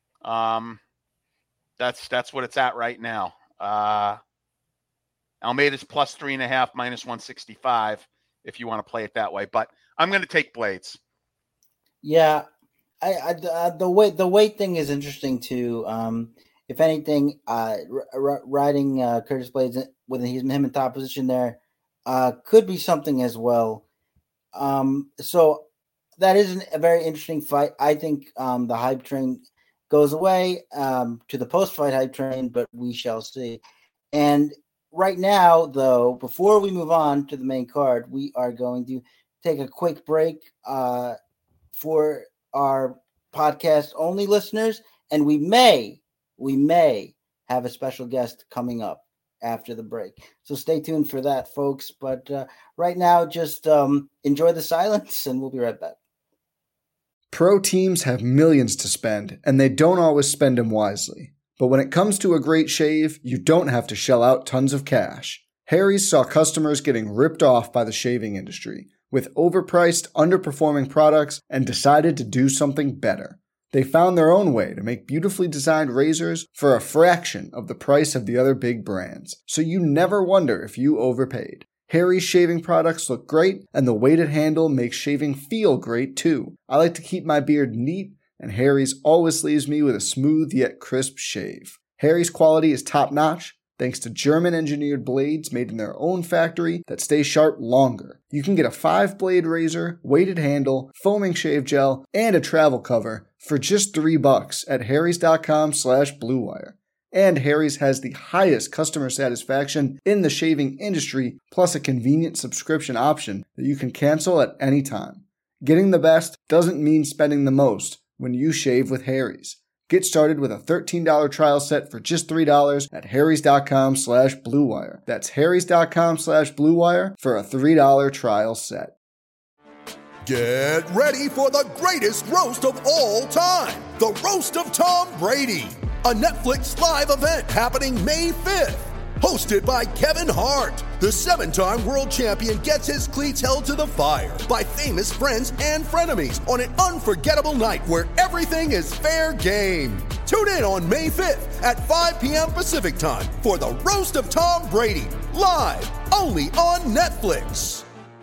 That's what it's at right now. Almeida's +3.5, -165, if you want to play it that way. But I'm going to take Blades. Yeah, the weight thing is interesting too. If anything, riding Curtis Blades with him in top position there could be something as well. So that is a very interesting fight. I think the hype train goes away to the post-fight hype train, but we shall see. And right now, though, before we move on to the main card, we are going to take a quick break for our podcast only listeners, and we may have a special guest coming up after the break. So stay tuned for that, folks. But right now, just enjoy the silence, and we'll be right back. Pro teams have millions to spend, and they don't always spend them wisely. But when it comes to a great shave, you don't have to shell out tons of cash. Harry's saw customers getting ripped off by the shaving industry with overpriced, underperforming products and decided to do something better. They found their own way to make beautifully designed razors for a fraction of the price of the other big brands, so you never wonder if you overpaid. Harry's shaving products look great, and the weighted handle makes shaving feel great too. I like to keep my beard neat, and Harry's always leaves me with a smooth yet crisp shave. Harry's quality is top-notch, thanks to German-engineered blades made in their own factory that stay sharp longer. You can get a 5-blade razor, weighted handle, foaming shave gel, and a travel cover for just $3 at harrys.com/bluewire. And Harry's has the highest customer satisfaction in the shaving industry, plus a convenient subscription option that you can cancel at any time. Getting the best doesn't mean spending the most when you shave with Harry's. Get started with a $13 trial set for just $3 at harrys.com/bluewire. That's harrys.com/bluewire for a $3 trial set. Get ready for the greatest roast of all time, the Roast of Tom Brady, a Netflix live event happening May 5th. Hosted by Kevin Hart, the 7-time world champion gets his cleats held to the fire by famous friends and frenemies on an unforgettable night where everything is fair game. Tune in on May 5th at 5 p.m. Pacific time for the Roast of Tom Brady, live only on Netflix.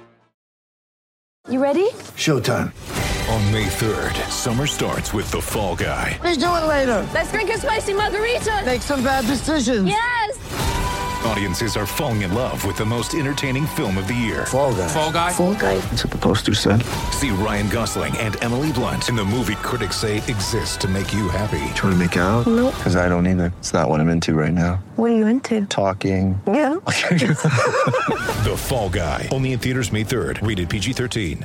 You ready? Showtime. On May 3rd, summer starts with The Fall Guy. Let's do it later. Let's drink a spicy margarita. Make some bad decisions. Yes! Audiences are falling in love with the most entertaining film of the year. Fall Guy. Fall Guy? Fall Guy. That's what the poster said. See Ryan Gosling and Emily Blunt in the movie critics say exists to make you happy. Trying to make it out? Nope. Because I don't either. It's not what I'm into right now. What are you into? Talking. Yeah. The Fall Guy. Only in theaters May 3rd. Rated PG-13.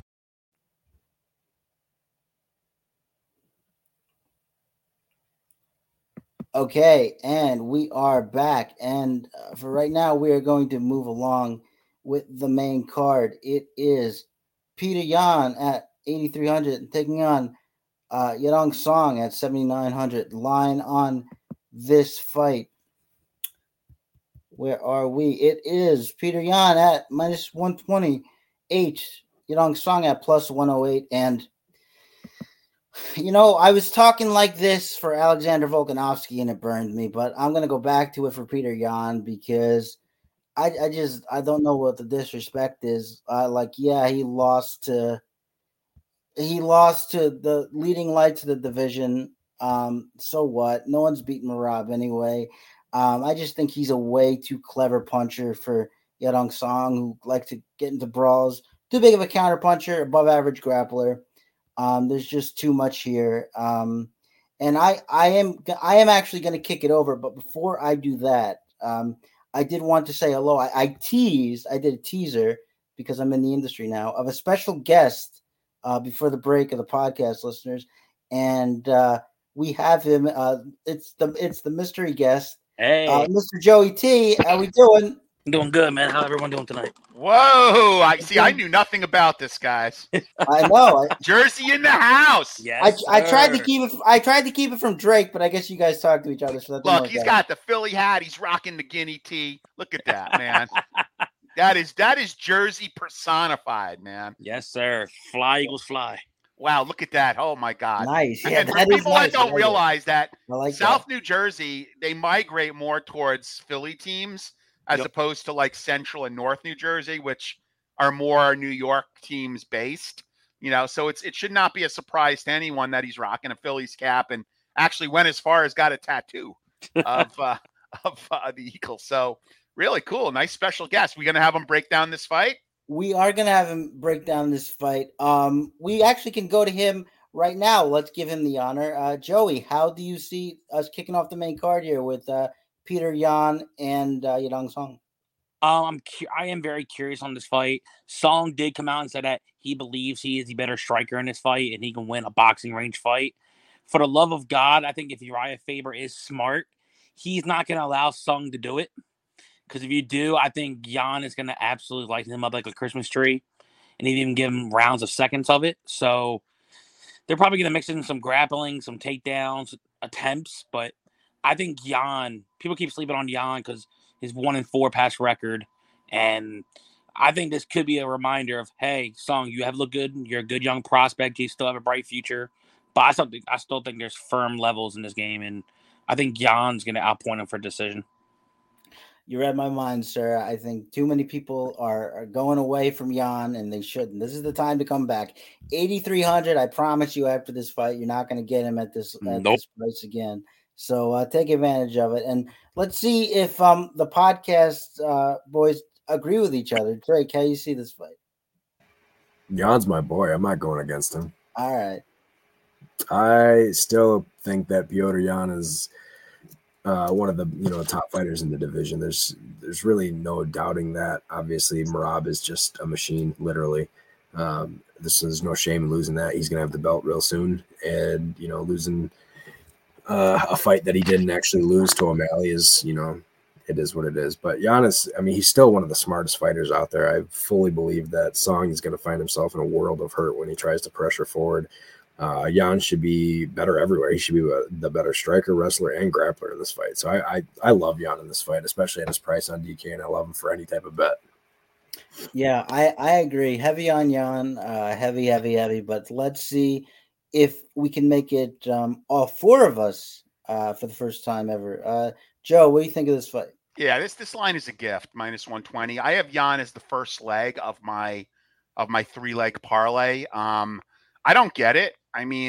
Okay, and we are back. And for right now, we are going to move along with the main card. It is Peter Yan at 8,300 taking on Yadong Song at 7,900. Line on this fight. Where are we? It is Peter Yan at minus 128. Yadong Song at plus 108. And you know, I was talking like this for Alexander Volkanovski and it burned me, but I'm going to go back to it for Peter Yan because I don't know what the disrespect is. He lost to the leading lights of the division. So what? No one's beaten Merab anyway. I just think he's a way too clever puncher for Yadong Song, who likes to get into brawls. Too big of a counter puncher, above average grappler. There's just too much here. And I am actually going to kick it over. But before I do that, I did want to say hello. I did a teaser because I'm in the industry now of a special guest before the break of the podcast, listeners. And we have him. It's the mystery guest. Hey, Mr. Joey T. How we doing? I'm doing good, man. How everyone doing tonight? Whoa! I knew nothing about this, guys. I know. Jersey in the house. Yes, I tried to keep it. I tried to keep it from Drake, but I guess you guys talk to each other. So that Look, he's got the Philly hat. He's rocking the guinea tee. Look at that, man. that is Jersey personified, man. Yes, sir. Fly Eagles fly. Wow, look at that. Oh my God. Nice. And Yeah, for that is people nice. that don't realize that South that. New Jersey, they migrate more towards Philly teams as opposed to like Central and North New Jersey, which are more New York teams based. You know, so it should not be a surprise to anyone that he's rocking a Phillies cap and actually went as far as got a tattoo of the Eagles. So really cool. Nice special guest. We going to have him break down this fight? We are going to have him break down this fight. We actually can go to him right now. Let's give him the honor. Joey, how do you see us kicking off the main card here with Peter Yan and Yadong Song? I am very curious on this fight. Song did come out and said that he believes he is the better striker in this fight and he can win a boxing range fight. For the love of God, I think if Uriah Faber is smart, he's not going to allow Song to do it. Because if you do, I think Yan is going to absolutely light him up like a Christmas tree and even give him rounds of seconds of it. So They're probably going to mix in some grappling, some takedowns, attempts, but I think Jan. People keep sleeping on Jan because his 1-4 pass record, and I think this could be a reminder of, hey, Song, you have looked good. You're a good young prospect. You still have a bright future, but I still think there's firm levels in this game, and I think Jan's going to outpoint him for decision. You read my mind, sir. I think too many people are going away from Jan, and they shouldn't. This is the time to come back. 8,300. I promise you, after this fight, you're not going to get him at this this price again. So take advantage of it, and let's see if the podcast boys agree with each other. Drake, how you see this fight? Jan's my boy. I'm not going against him. All right. I still think that Petr Yan is one of the top fighters in the division. There's really no doubting that. Obviously, Merab is just a machine, literally. There's no shame in losing that. He's gonna have the belt real soon, and losing a fight that he didn't actually lose to O'Malley is it is what it is. But Giannis, he's still one of the smartest fighters out there. I fully believe that Song is going to find himself in a world of hurt when he tries to pressure forward. Jan should be better everywhere. He should be the better striker, wrestler, and grappler in this fight. So I love Jan in this fight, especially at his price on DK, and I love him for any type of bet. Yeah, I agree. Heavy on Jan, heavy. But let's see if we can make it all four of us for the first time ever. Joe, what do you think of this fight? Yeah, this line is a gift, -120. I have Jan as the first leg of my 3-leg parlay. I don't get it.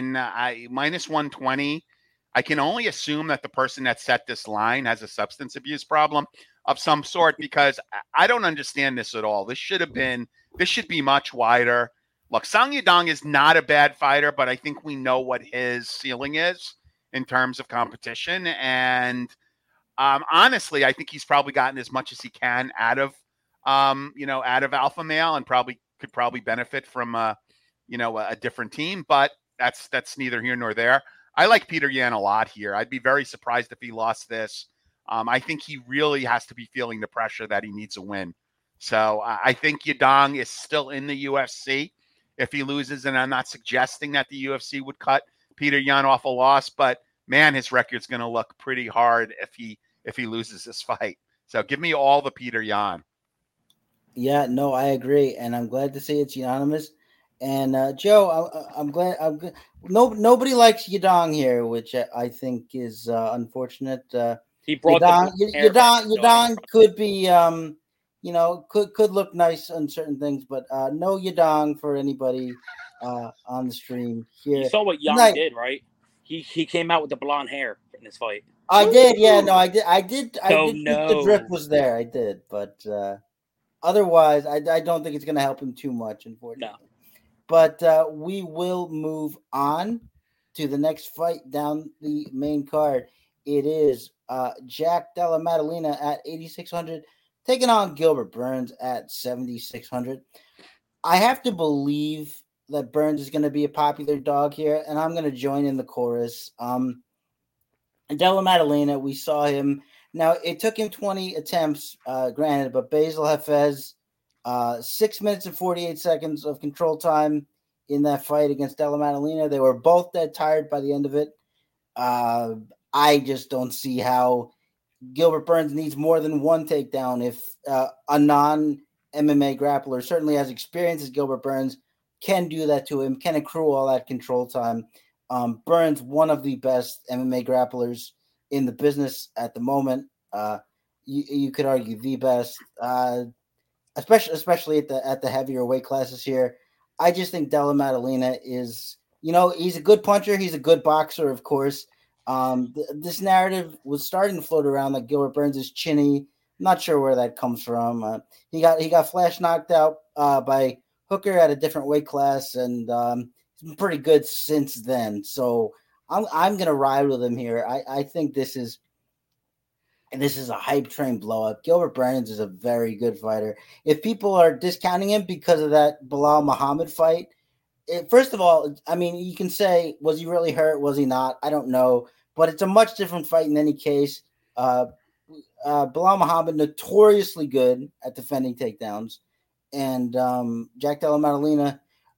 -120. I can only assume that the person that set this line has a substance abuse problem of some sort, because I don't understand this at all. This should be much wider. Look, Song Yadong is not a bad fighter, but I think we know what his ceiling is in terms of competition. And honestly, I think he's probably gotten as much as he can out of Alpha Male, and could probably benefit from a different team. But that's neither here nor there. I like Petr Yan a lot here. I'd be very surprised if he lost this. I think he really has to be feeling the pressure that he needs a win. So I think Yadong is still in the UFC if he loses, and I'm not suggesting that the UFC would cut Petr Yan off a loss, but man, his record's going to look pretty hard if he loses this fight. So give me all the Petr Yan. Yeah, no, I agree, and I'm glad to see it's unanimous. And Joe, I'm glad. Nobody likes Yadong here, which I think is unfortunate. He brought Yadong could be, could look nice on certain things, but no Yadong for anybody on the stream here. You saw what Yang did, right? He came out with the blonde hair in this fight. I did, yeah, no, I did. I think the drip was there. I did, but otherwise, I don't think it's going to help him too much, unfortunately. No. But we will move on to the next fight down the main card. It is Jack Della Maddalena at 8,600, taking on Gilbert Burns at 7,600. I have to believe that Burns is going to be a popular dog here, and I'm going to join in the chorus. Della Maddalena, we saw him. Now, it took him 20 attempts, granted, but Basil Hafez, 6 minutes and 48 seconds of control time in that fight against Della Maddalena. They were both dead tired by the end of it. I just don't see how Gilbert Burns needs more than one takedown if a non-MMA grappler, certainly as experienced as Gilbert Burns, can do that to him, can accrue all that control time. Burns, one of the best MMA grapplers in the business at the moment. You could argue the best, especially at the heavier weight classes here. I just think Della Maddalena is, he's a good puncher. He's a good boxer, of course. This narrative was starting to float around that Gilbert Burns is chinny. I'm not sure where that comes from. He got flash knocked out by Hooker at a different weight class, and he's been pretty good since then. So I'm gonna ride with him here. I think this is a hype train blow up. Gilbert Burns is a very good fighter. If people are discounting him because of that Bilal Muhammad fight, first of all, you can say, was he really hurt? Was he not? I don't know. But it's a much different fight in any case. Bilal Muhammad, notoriously good at defending takedowns. And Jack Della Maddalena,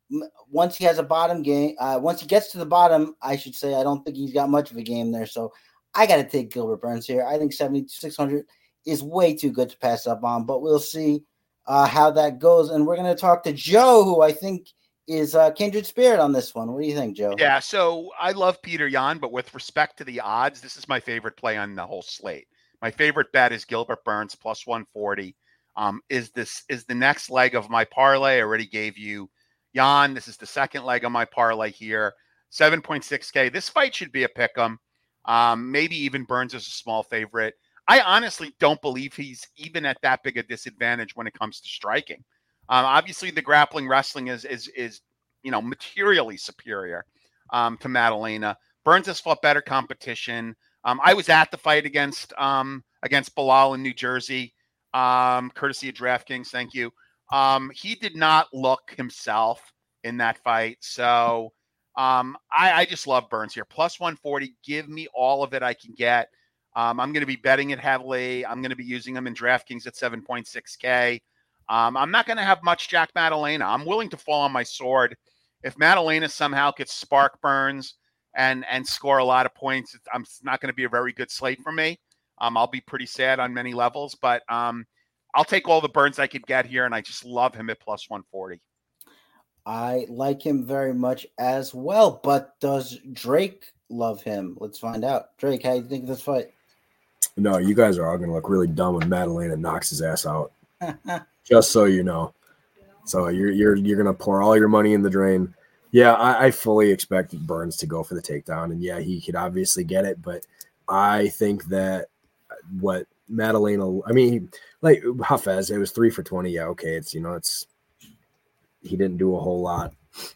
once he has a bottom game, once he gets to the bottom, I should say, I don't think he's got much of a game there. So I got to take Gilbert Burns here. I think 7,600 is way too good to pass up on, but we'll see how that goes. And we're going to talk to Joe, who I think is kindred spirit on this one. What do you think, Joe? Yeah, so I love Peter Yan, but with respect to the odds, this is my favorite play on the whole slate. My favorite bet is Gilbert Burns plus 140. Is the next leg of my parlay? I already gave you Yan. This is the second leg of my parlay here. 7.6K. This fight should be a pick'em. Maybe even Burns is a small favorite. I honestly don't believe he's even at that big a disadvantage when it comes to striking. Obviously, the grappling wrestling is materially superior to Maddalena. Burns has fought better competition. I was at the fight against Bilal in New Jersey, courtesy of DraftKings. Thank you. He did not look himself in that fight. So I just love Burns here. Plus 140. Give me all of it I can get. I'm going to be betting it heavily. I'm going to be using him in DraftKings at 7.6K. I'm not going to have much Jack Maddalena. I'm willing to fall on my sword. If Maddalena somehow could spark Burns and score a lot of points, it's not going to be a very good slate for me. I'll be pretty sad on many levels, but I'll take all the Burns I could get here, and I just love him at plus 140. I like him very much as well, but does Drake love him? Let's find out. Drake, how do you think of this fight? No, you guys are all going to look really dumb when Maddalena knocks his ass out. Just so you know. So you're going to pour all your money in the drain. Yeah, I fully expect Burns to go for the takedown, and yeah, he could obviously get it, but I think that what Maddalena, I mean, like Hafez, it was 3 for 20. Yeah, okay, it's he didn't do a whole lot,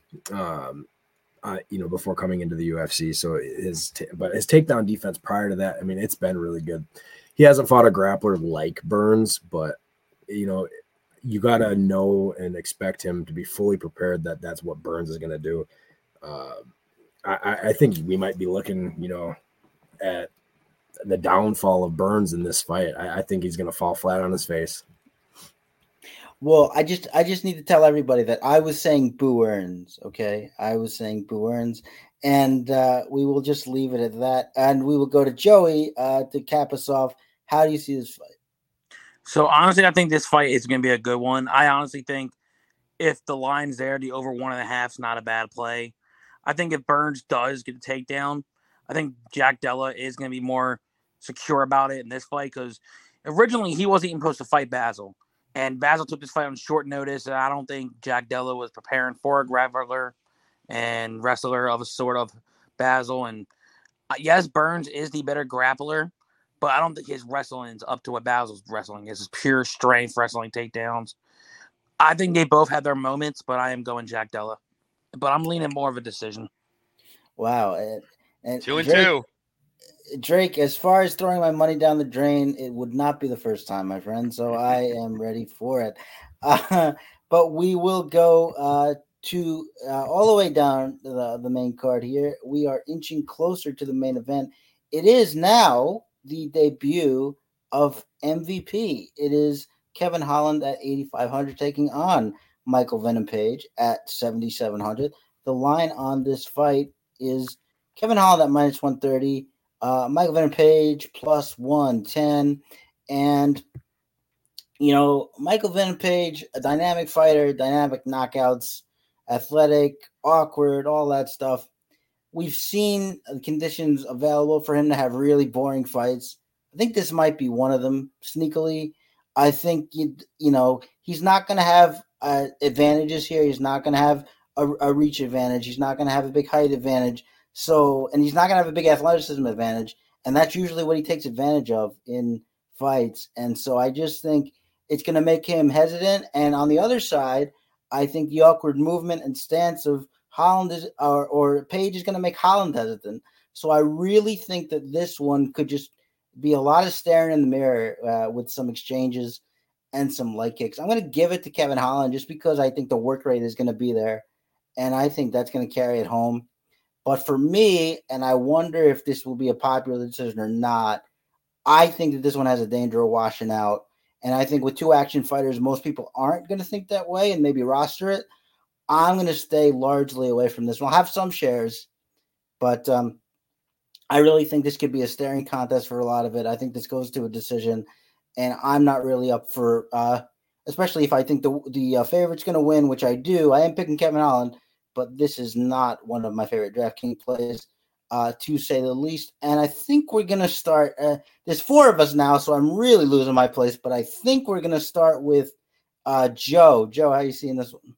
before coming into the UFC. So his takedown defense prior to that, I mean, it's been really good. He hasn't fought a grappler like Burns, but you got to know and expect him to be fully prepared that that's what Burns is going to do. I think we might be looking, at the downfall of Burns in this fight. I think he's going to fall flat on his face. Well, I just need to tell everybody that I was saying Boo Earns, okay? I was saying Boo Earns, and we will just leave it at that. And we will go to Joey to cap us off. How do you see this fight? So, honestly, I think this fight is going to be a good one. I honestly think if the line's there, the over 1.5 is not a bad play. I think if Burns does get a takedown, I think Jack Della is going to be more secure about it in this fight because originally he wasn't even supposed to fight Basil. And Basil took this fight on short notice, and I don't think Jack Della was preparing for a grappler and wrestler of a sort of Basil. And yes, Burns is the better grappler, but I don't think his wrestling is up to what Basil's wrestling is. It's pure strength wrestling takedowns. I think they both had their moments, but I am going Jack Della. But I'm leaning more of a decision. Wow. And 2-2. Drake, as far as throwing my money down the drain, it would not be the first time, my friend. So I am ready for it. But we will go to all the way down the main card here. We are inching closer to the main event. It is now the debut of MVP. It is Kevin Holland at 8,500 taking on Michael Venom Page at 7,700. The line on this fight is Kevin Holland at minus 130, Michael Venom Page plus 110. And, Michael Venom Page, a dynamic fighter, dynamic knockouts, athletic, awkward, all that stuff. We've seen conditions available for him to have really boring fights. I think this might be one of them, sneakily. I think, he's not going to have advantages here. He's not going to have a reach advantage. He's not going to have a big height advantage. And he's not going to have a big athleticism advantage. And that's usually what he takes advantage of in fights. And so I just think it's going to make him hesitant. And on the other side, I think the awkward movement and stance of Holland or Page is going to make Holland hesitant. So I really think that this one could just be a lot of staring in the mirror with some exchanges and some leg kicks. I'm going to give it to Kevin Holland just because I think the work rate is going to be there. And I think that's going to carry it home. But for me, and I wonder if this will be a popular decision or not, I think that this one has a danger of washing out. And I think with two action fighters, most people aren't going to think that way and maybe roster it. I'm going to stay largely away from this one. I'll have some shares, but I really think this could be a staring contest for a lot of it. I think this goes to a decision, and I'm not really up for, especially if I think the favorite's going to win, which I do. I am picking Kevin Holland, but this is not one of my favorite DraftKings plays, to say the least. And I think we're going to start. There's 4 of us now, so I'm really losing my place. But I think we're going to start with Joe. Joe, how are you seeing this one?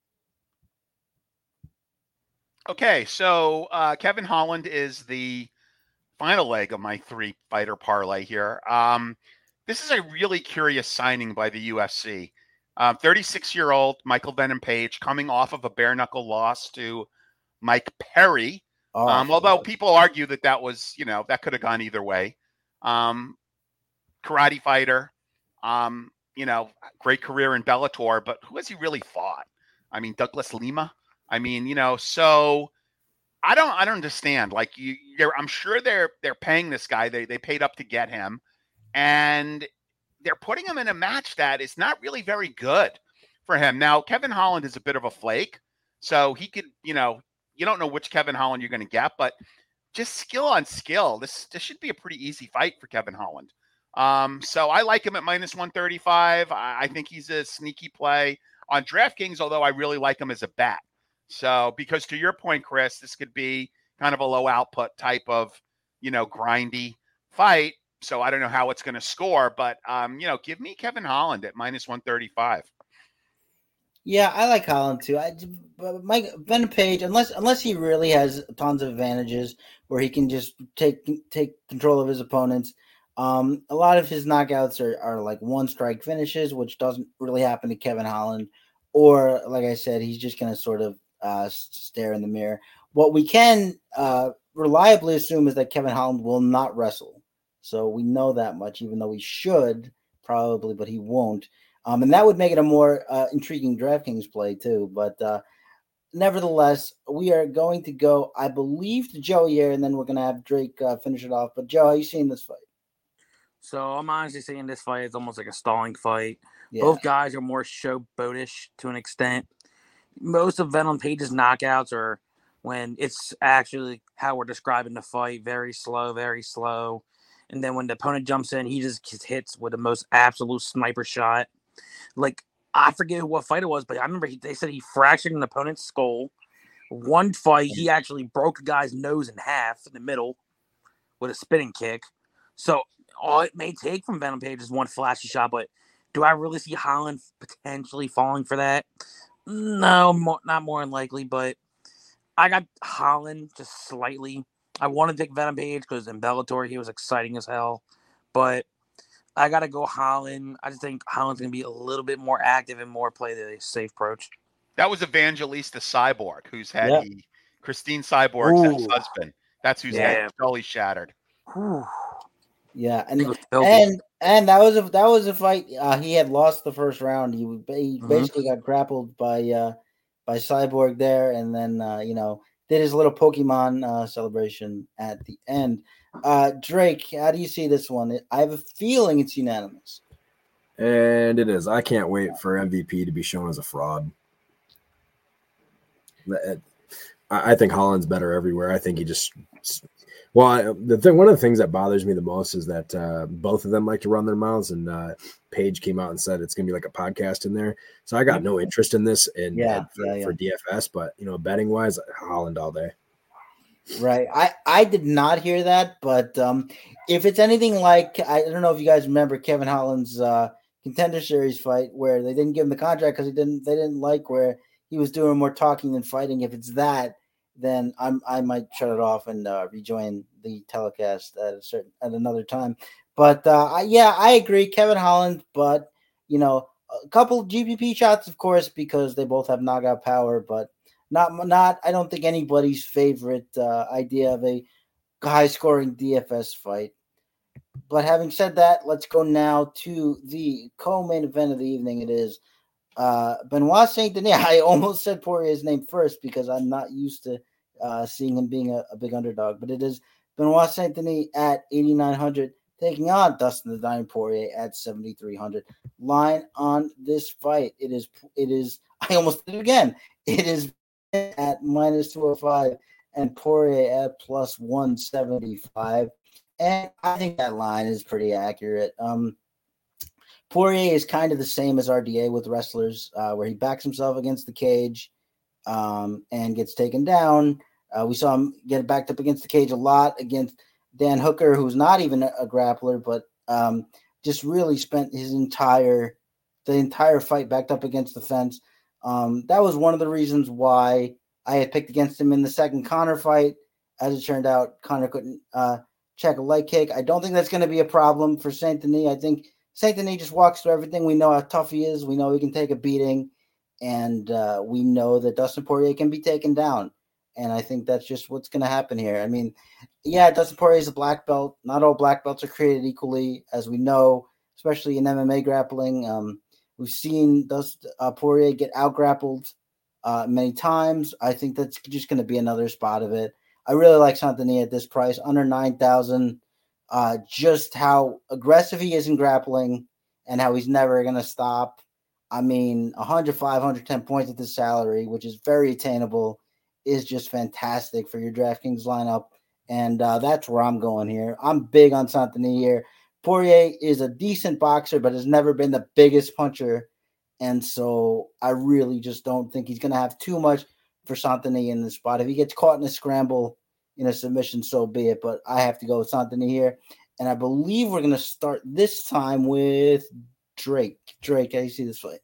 Okay, so Kevin Holland is the final leg of my 3-fighter parlay here. This is a really curious signing by the UFC. 36-year-old Michael Venom Page coming off of a bare-knuckle loss to Mike Perry. Although people argue that was, that could have gone either way. Karate fighter, great career in Bellator, but who has he really fought? I mean, Douglas Lima? I mean, so I don't understand. Like I'm sure they're paying this guy. They paid up to get him, and they're putting him in a match that is not really very good for him. Now, Kevin Holland is a bit of a flake, so he could, you don't know which Kevin Holland you're going to get, but just skill on skill. This should be a pretty easy fight for Kevin Holland. So I like him at -135. I think he's a sneaky play on DraftKings, although I really like him as a bet. So, because to your point, Chris, this could be kind of a low output type of, grindy fight. So I don't know how it's going to score, but, give me Kevin Holland at -135. Yeah, I like Holland too. Mike Venom Page, unless he really has tons of advantages where he can just take control of his opponents. A lot of his knockouts are like 1-strike finishes, which doesn't really happen to Kevin Holland. Or, like I said, he's just going to sort of stare in the mirror. What we can reliably assume is that Kevin Holland will not wrestle. So we know that much, even though he should probably, but he won't. And that would make it a more intriguing DraftKings play too. But nevertheless, we are going to go, I believe, to Joe here, and then we're going to have Drake finish it off. But Joe, how are you seeing this fight? So I'm honestly seeing this fight as almost like a stalling fight. Yeah. Both guys are more showboatish to an extent. Most of Venom Page's knockouts are when it's actually how we're describing the fight, very slow. And then when the opponent jumps in, he just hits with the most absolute sniper shot. Like, I forget what fight it was, but I remember they said he fractured an opponent's skull. One fight, he actually broke a guy's nose in half in the middle with a spinning kick. So all it may take from Venom Page is one flashy shot, but do I really see Holland potentially falling for that? No, not more than likely, but I got Holland just slightly. I want to pick Venom Page because in Bellator he was exciting as hell, but I got to go Holland. I just think Holland's going to be a little bit more active and more play the safe approach. That was Evangelista Cyborg, who's had Christine Cyborg's ex-husband. That's who's had totally shattered. Ooh. Yeah, and that was a fight. He had lost the first round. He basically got grappled by Cyborg there, and then did his little Pokemon celebration at the end. Drake, how do you see this one? I have a feeling it's unanimous. And it is. I can't wait for MVP to be shown as a fraud. I think Holland's better everywhere. I think he just one of the things that bothers me the most is that both of them like to run their mouths, and Paige came out and said it's going to be like a podcast in there. So I got no interest in this for DFS, but betting wise, Holland all day. Right. I did not hear that, but if it's anything like, I don't know if you guys remember Kevin Holland's Contender Series fight where they didn't give him the contract because they didn't like where he was doing more talking than fighting. If it's that, then I might shut it off and rejoin the telecast at another time. But I agree, Kevin Holland. But a couple GPP shots, of course, because they both have knockout power. But not. I don't think anybody's favorite idea of a high-scoring DFS fight. But having said that, let's go now to the co-main event of the evening. It is Benoit Saint Denis. I almost said Poirier's name first because I'm not used to seeing him being a big underdog. But it is Benoit Saint Denis at 8,900 taking on Dustin the Diamond Poirier at 7,300. Line on this fight. It is. I almost did it again. It is at -205 and Poirier at +175. And I think that line is pretty accurate. Poirier is kind of the same as RDA with wrestlers, where he backs himself against the cage and gets taken down. We saw him get backed up against the cage a lot against Dan Hooker, who's not even a grappler, but just really spent the entire fight backed up against the fence. That was one of the reasons why I had picked against him in the second Conor fight. As it turned out, Conor couldn't check a leg kick. I don't think that's going to be a problem for Saint Denis. I think Saint Denis just walks through everything. We know how tough he is. We know he can take a beating, and we know that Dustin Poirier can be taken down. And I think that's just what's going to happen here. I mean, yeah, Dustin Poirier is a black belt. Not all black belts are created equally, as we know, especially in MMA grappling. We've seen Poirier get out-grappled many times. I think that's just going to be another spot of it. I really like Saint Denis at this price, under 9,000. Just how aggressive he is in grappling and how he's never going to stop. I mean, 105, 110 points at this salary, which is very attainable, is just fantastic for your DraftKings lineup. And that's where I'm going here. I'm big on Saint Denis here. Poirier is a decent boxer, but has never been the biggest puncher. And so I really just don't think he's going to have too much for Saint Denis in this spot. If he gets caught in a scramble in a submission, so be it. But I have to go with Saint Denis here. And I believe we're going to start this time with Drake. Drake, how do you see this fight?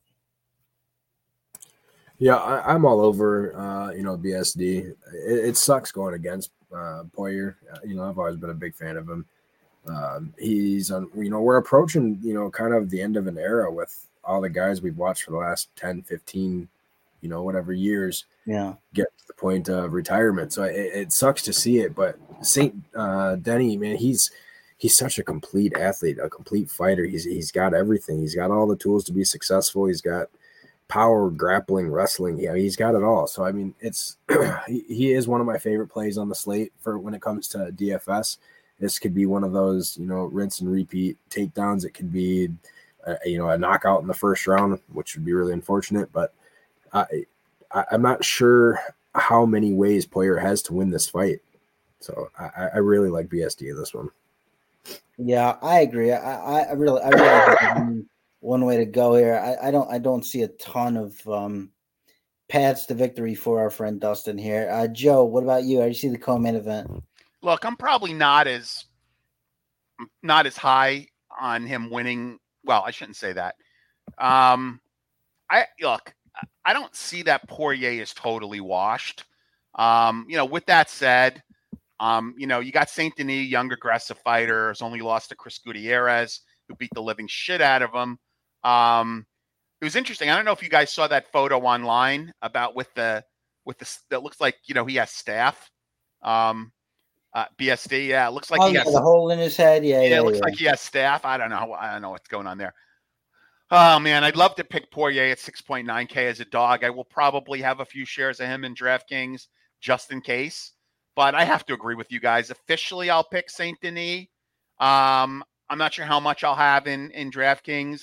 Yeah, I'm all over, BSD. It sucks going against Poirier. I've always been a big fan of him. He's on, we're approaching, kind of the end of an era with all the guys we've watched for the last 10, 15, whatever years. Yeah. Get to the point of retirement. So it sucks to see it, but Saint Denis, man, he's such a complete athlete, a complete fighter. He's got everything. He's got all the tools to be successful. He's got power, grappling, wrestling. Yeah, he's got it all. So I mean, it's he is one of my favorite plays on the slate for when it comes to DFS. This could be one of those, rinse and repeat takedowns. It could be, a knockout in the first round, which would be really unfortunate. But I'm not sure how many ways Poirier has to win this fight. So I really like BSD in this one. Yeah, I agree. I really think one way to go here. I don't see a ton of paths to victory for our friend Dustin here. Joe, what about you? How do you see the co-main event? Look, I'm probably not as high on him winning. Well, I shouldn't say that. I don't see that Poirier is totally washed. With that said, you got Saint Denis, young aggressive fighter, has only lost to Chris Gutierrez, who beat the living shit out of him. It was interesting. I don't know if you guys saw that photo online about with the that looks like he has staff. BSD, yeah, it looks like he has the hole in his head. Yeah, it looks like he has staff. I don't know what's going on there. Oh man, I'd love to pick Poirier at 6.9K as a dog. I will probably have a few shares of him in DraftKings just in case. But I have to agree with you guys. Officially, I'll pick Saint Denis. I'm not sure how much I'll have in DraftKings.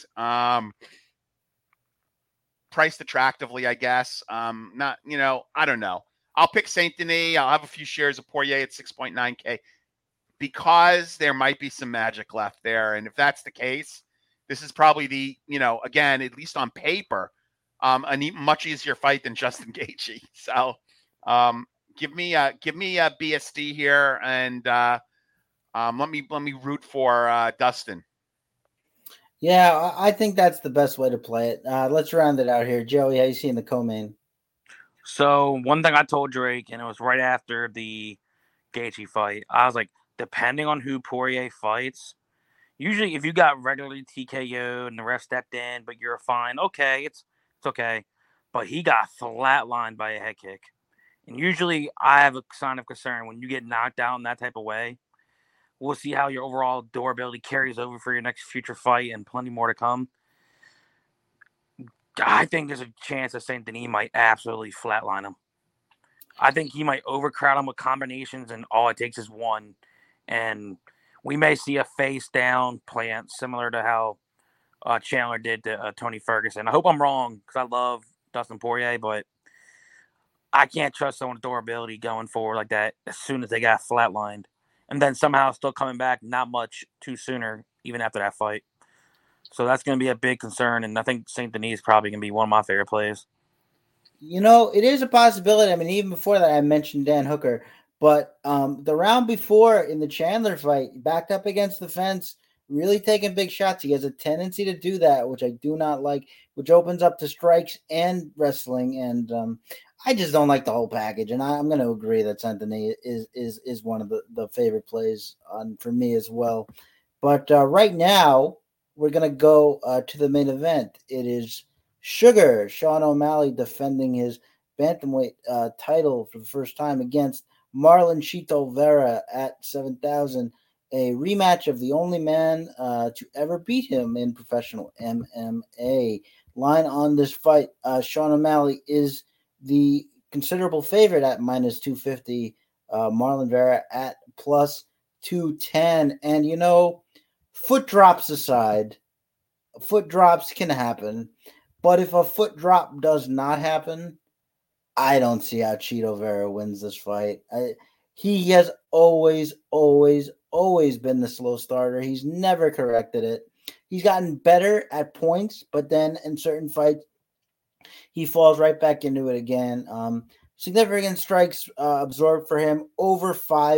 Priced attractively, I guess. I don't know. I'll pick Saint Denis. I'll have a few shares of Poirier at 6.9K because there might be some magic left there. And if that's the case, this is probably the, again, at least on paper, a much easier fight than Justin Gaethje. So give me a BSD here, and let me root for Dustin. Yeah, I think that's the best way to play it. Let's round it out here. Joey, how you seeing the co-main? So one thing I told Drake, and it was right after the Gaethje fight, I was like, depending on who Poirier fights, usually if you got regularly TKO'd and the ref stepped in, but you're fine, okay, it's okay. But he got flatlined by a head kick. And usually I have a sign of concern when you get knocked out in that type of way. We'll see how your overall durability carries over for your next future fight and plenty more to come. I think there's a chance that Saint Denis might absolutely flatline him. I think he might overcrowd him with combinations, and all it takes is one. And we may see a face down plant similar to how Chandler did to Tony Ferguson. I hope I'm wrong because I love Dustin Poirier, but I can't trust someone's durability going forward like that as soon as they got flatlined. And then somehow still coming back not much too sooner, even after that fight. So that's going to be a big concern, and I think St. Denis is probably going to be one of my favorite plays. You know, it is a possibility. I mean, even before that, I mentioned Dan Hooker. But the round before in the Chandler fight, backed up against the fence, really taking big shots. He has a tendency to do that, which I do not like, which opens up to strikes and wrestling. And I just don't like the whole package. And I'm going to agree that St. Denis is one of the favorite plays for me as well. But right now, we're going to go to the main event. It is Sugar, Sean O'Malley, defending his bantamweight title for the first time against Marlon Chito Vera at 7,000, a rematch of the only man to ever beat him in professional MMA. Line on this fight, Sean O'Malley is the considerable favorite at minus 250, Marlon Vera at plus 210. And, you know, foot drops aside, foot drops can happen. But if a foot drop does not happen, I don't see how Chito Vera wins this fight. He has always been the slow starter. He's never corrected it. He's gotten better at points, but then in certain fights, he falls right back into it again. Significant strikes absorbed for him over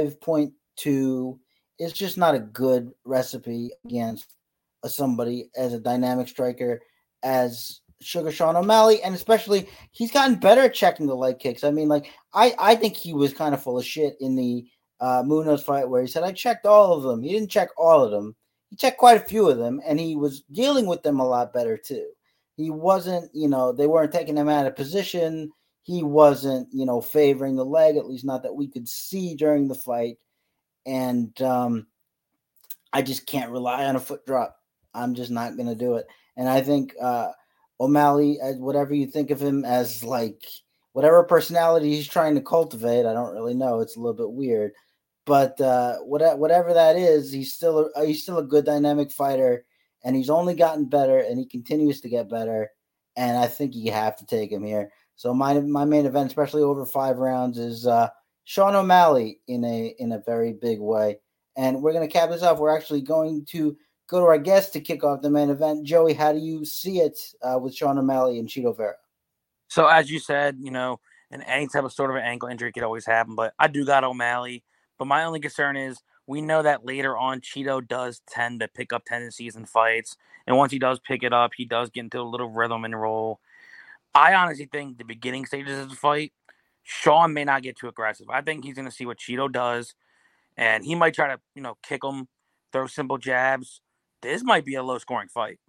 5.2 is just not a good recipe against somebody as a dynamic striker as Sugar Sean O'Malley, and especially he's gotten better at checking the leg kicks. I mean, like I think he was kind of full of shit in the Munoz fight where he said I checked all of them. He didn't check all of them. He checked quite a few of them, and he was dealing with them a lot better too. He wasn't, they weren't taking him out of position. He wasn't, favoring the leg, at least not that we could see during the fight. And I just can't rely on a foot drop. I'm just not going to do it. And I think O'Malley, whatever you think of him as, like, whatever personality he's trying to cultivate, I don't really know. It's a little bit weird. But whatever that is, he's still a good dynamic fighter, and he's only gotten better, and he continues to get better. And I think you have to take him here. So my main event, especially over 5 rounds, is Sean O'Malley in a very big way. And we're going to cap this off. We're actually going to go to our guest to kick off the main event. Joey, how do you see it with Sean O'Malley and Chito Vera? So as you said, in any type of sort of an ankle injury could always happen, but I do got O'Malley. But my only concern is we know that later on Chito does tend to pick up tendencies in fights. And once he does pick it up, he does get into a little rhythm and roll. I honestly think the beginning stages of the fight, Sean may not get too aggressive. I think he's going to see what Chito does, and he might try to, kick him, throw simple jabs. This might be a low-scoring fight.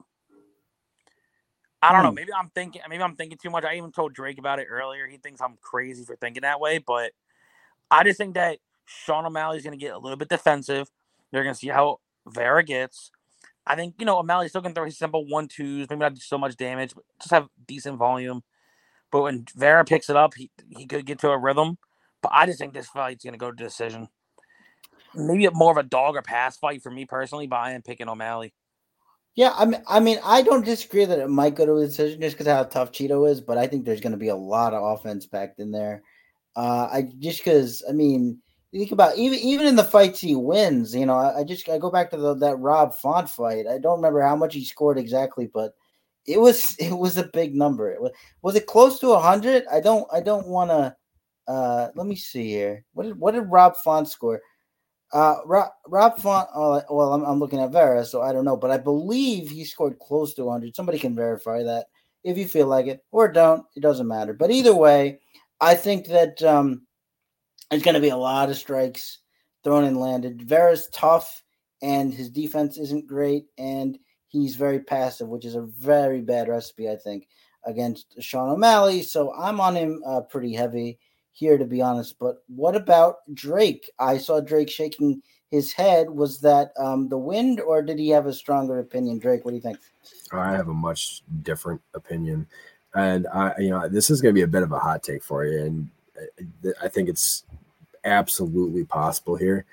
I don't know. Maybe I'm thinking too much. I even told Drake about it earlier. He thinks I'm crazy for thinking that way, but I just think that Sean O'Malley's going to get a little bit defensive. They're going to see how Vera gets. I think, O'Malley's still going to throw his simple 1-2s, maybe not do so much damage, but just have decent volume. But when Vera picks it up, he could get to a rhythm. But I just think this fight's going to go to decision. Maybe more of a dog or pass fight for me personally, but I am picking O'Malley. Yeah, I mean, I don't disagree that it might go to a decision just because of how tough Chito is, but I think there's going to be a lot of offense packed in there. You think about even in the fights he wins, I go back to that Rob Font fight. I don't remember how much he scored exactly, but it was a big number. Was it close to 100? I don't want to. Let me see here. What did Rob Font score? Rob Font. Well, I'm looking at Vera, so I don't know, but I believe he scored close to 100. Somebody can verify that if you feel like it, or don't. It doesn't matter. But either way, I think that there's going to be a lot of strikes thrown and landed. Vera's tough, and his defense isn't great, and he's very passive, which is a very bad recipe, I think, against Sean O'Malley. So I'm on him pretty heavy here, to be honest. But what about Drake? I saw Drake shaking his head. Was that the wind, or did he have a stronger opinion? Drake, what do you think? I have a much different opinion. And this is going to be a bit of a hot take for you. And I think it's absolutely possible here.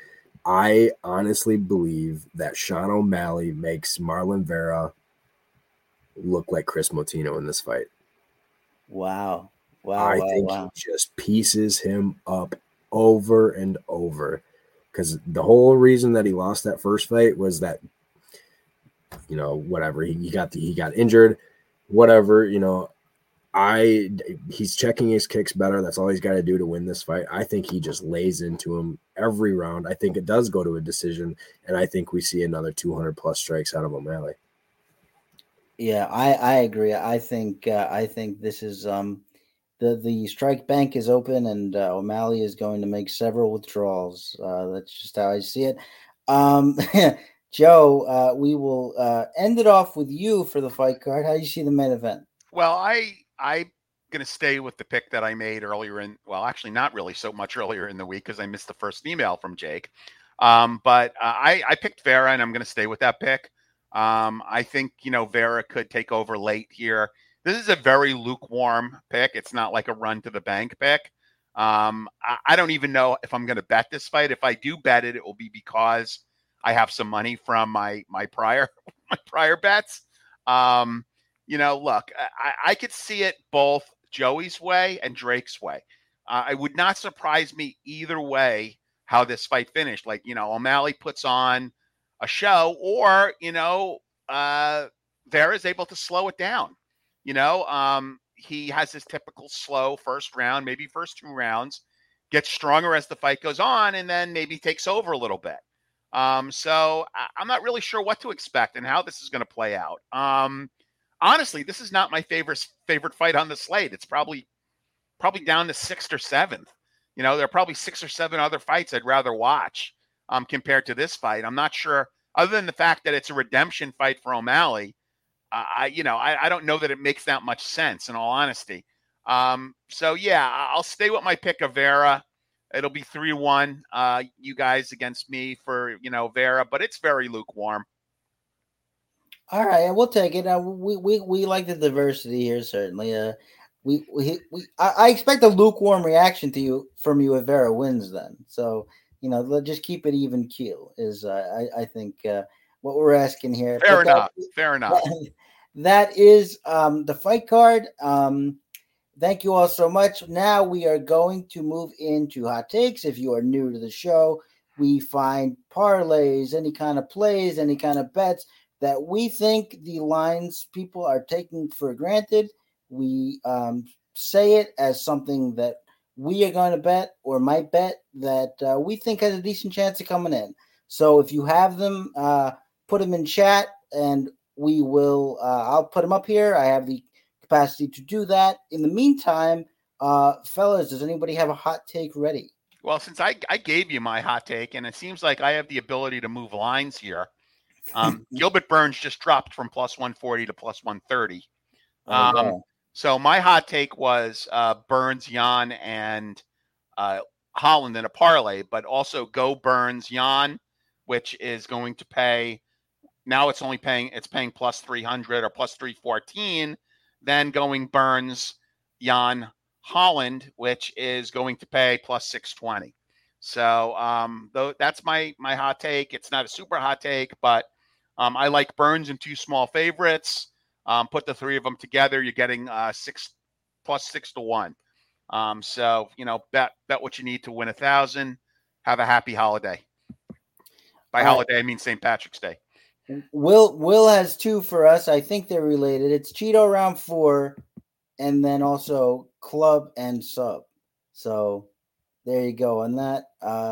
I honestly believe that Sean O'Malley makes Marlon Vera look like Chris Motino in this fight. Wow. I think he just pieces him up over and over, because the whole reason that he lost that first fight was that, whatever, he got injured, whatever, he's checking his kicks better. That's all he's got to do to win this fight. I think he just lays into him every round. I think it does go to a decision, and I think we see another 200 plus strikes out of O'Malley. Yeah, I agree. I think this is the strike bank is open, and O'Malley is going to make several withdrawals. That's just how I see it. Joe, we will end it off with you for the fight card. How do you see the main event? Well, I'm going to stay with the pick that I made earlier actually not really so much earlier in the week because I missed the first email from Jake. But I picked Vera, and I'm going to stay with that pick. I think, Vera could take over late here. This is a very lukewarm pick. It's not like a run to the bank pick. I don't even know if I'm going to bet this fight. If I do bet it, it will be because I have some money from my prior bets. Look, I could see it both Joey's way and Drake's way. It would not surprise me either way how this fight finished. Like, O'Malley puts on a show, or, Vera's able to slow it down. He has his typical slow first round, maybe first 2 rounds, gets stronger as the fight goes on, and then maybe takes over a little bit. So I'm not really sure what to expect and how this is going to play out. Honestly, this is not my favorite fight on the slate. It's probably down to 6th or 7th. There are probably 6 or 7 other fights I'd rather watch compared to this fight. I'm not sure, other than the fact that it's a redemption fight for O'Malley. I don't know that it makes that much sense, in all honesty. So yeah, I'll stay with my pick of Vera. It'll be 3-1. You guys against me for Vera, but it's very lukewarm. All right, we'll take it. We like the diversity here, certainly. I expect a lukewarm reaction from you if Vera wins. Then, so just keep it even keel is I think what we're asking here. Fair enough. That is the fight card. Thank you all so much. Now we are going to move into hot takes. If you are new to the show, we find parlays, any kind of plays, any kind of bets that we think the lines people are taking for granted. We say it as something that we are going to bet or might bet that we think has a decent chance of coming in. So if you have them, put them in chat, and we will. I'll put them up here. I have the capacity to do that. In the meantime, fellas, does anybody have a hot take ready? Well, since I gave you my hot take, and it seems like I have the ability to move lines here. Gilbert Burns just dropped from plus 140 to plus 130. So my hot take was Burns, Yan, and Holland in a parlay, but also go Burns, Yan, which is going to pay. Now it's paying plus 300 or plus 314. Then going Burns, Yan, Holland, which is going to pay plus 620. So that's my hot take. It's not a super hot take, but I like Burns and 2 small favorites. Put the 3 of them together, you're getting 6 plus 6 to 1. So bet what you need to win 1,000. Have a happy holiday. By holiday, I mean St. Patrick's Day. Will has 2 for us. I think they're related. It's Cheeto round 4, and then also club and sub. So there you go on that.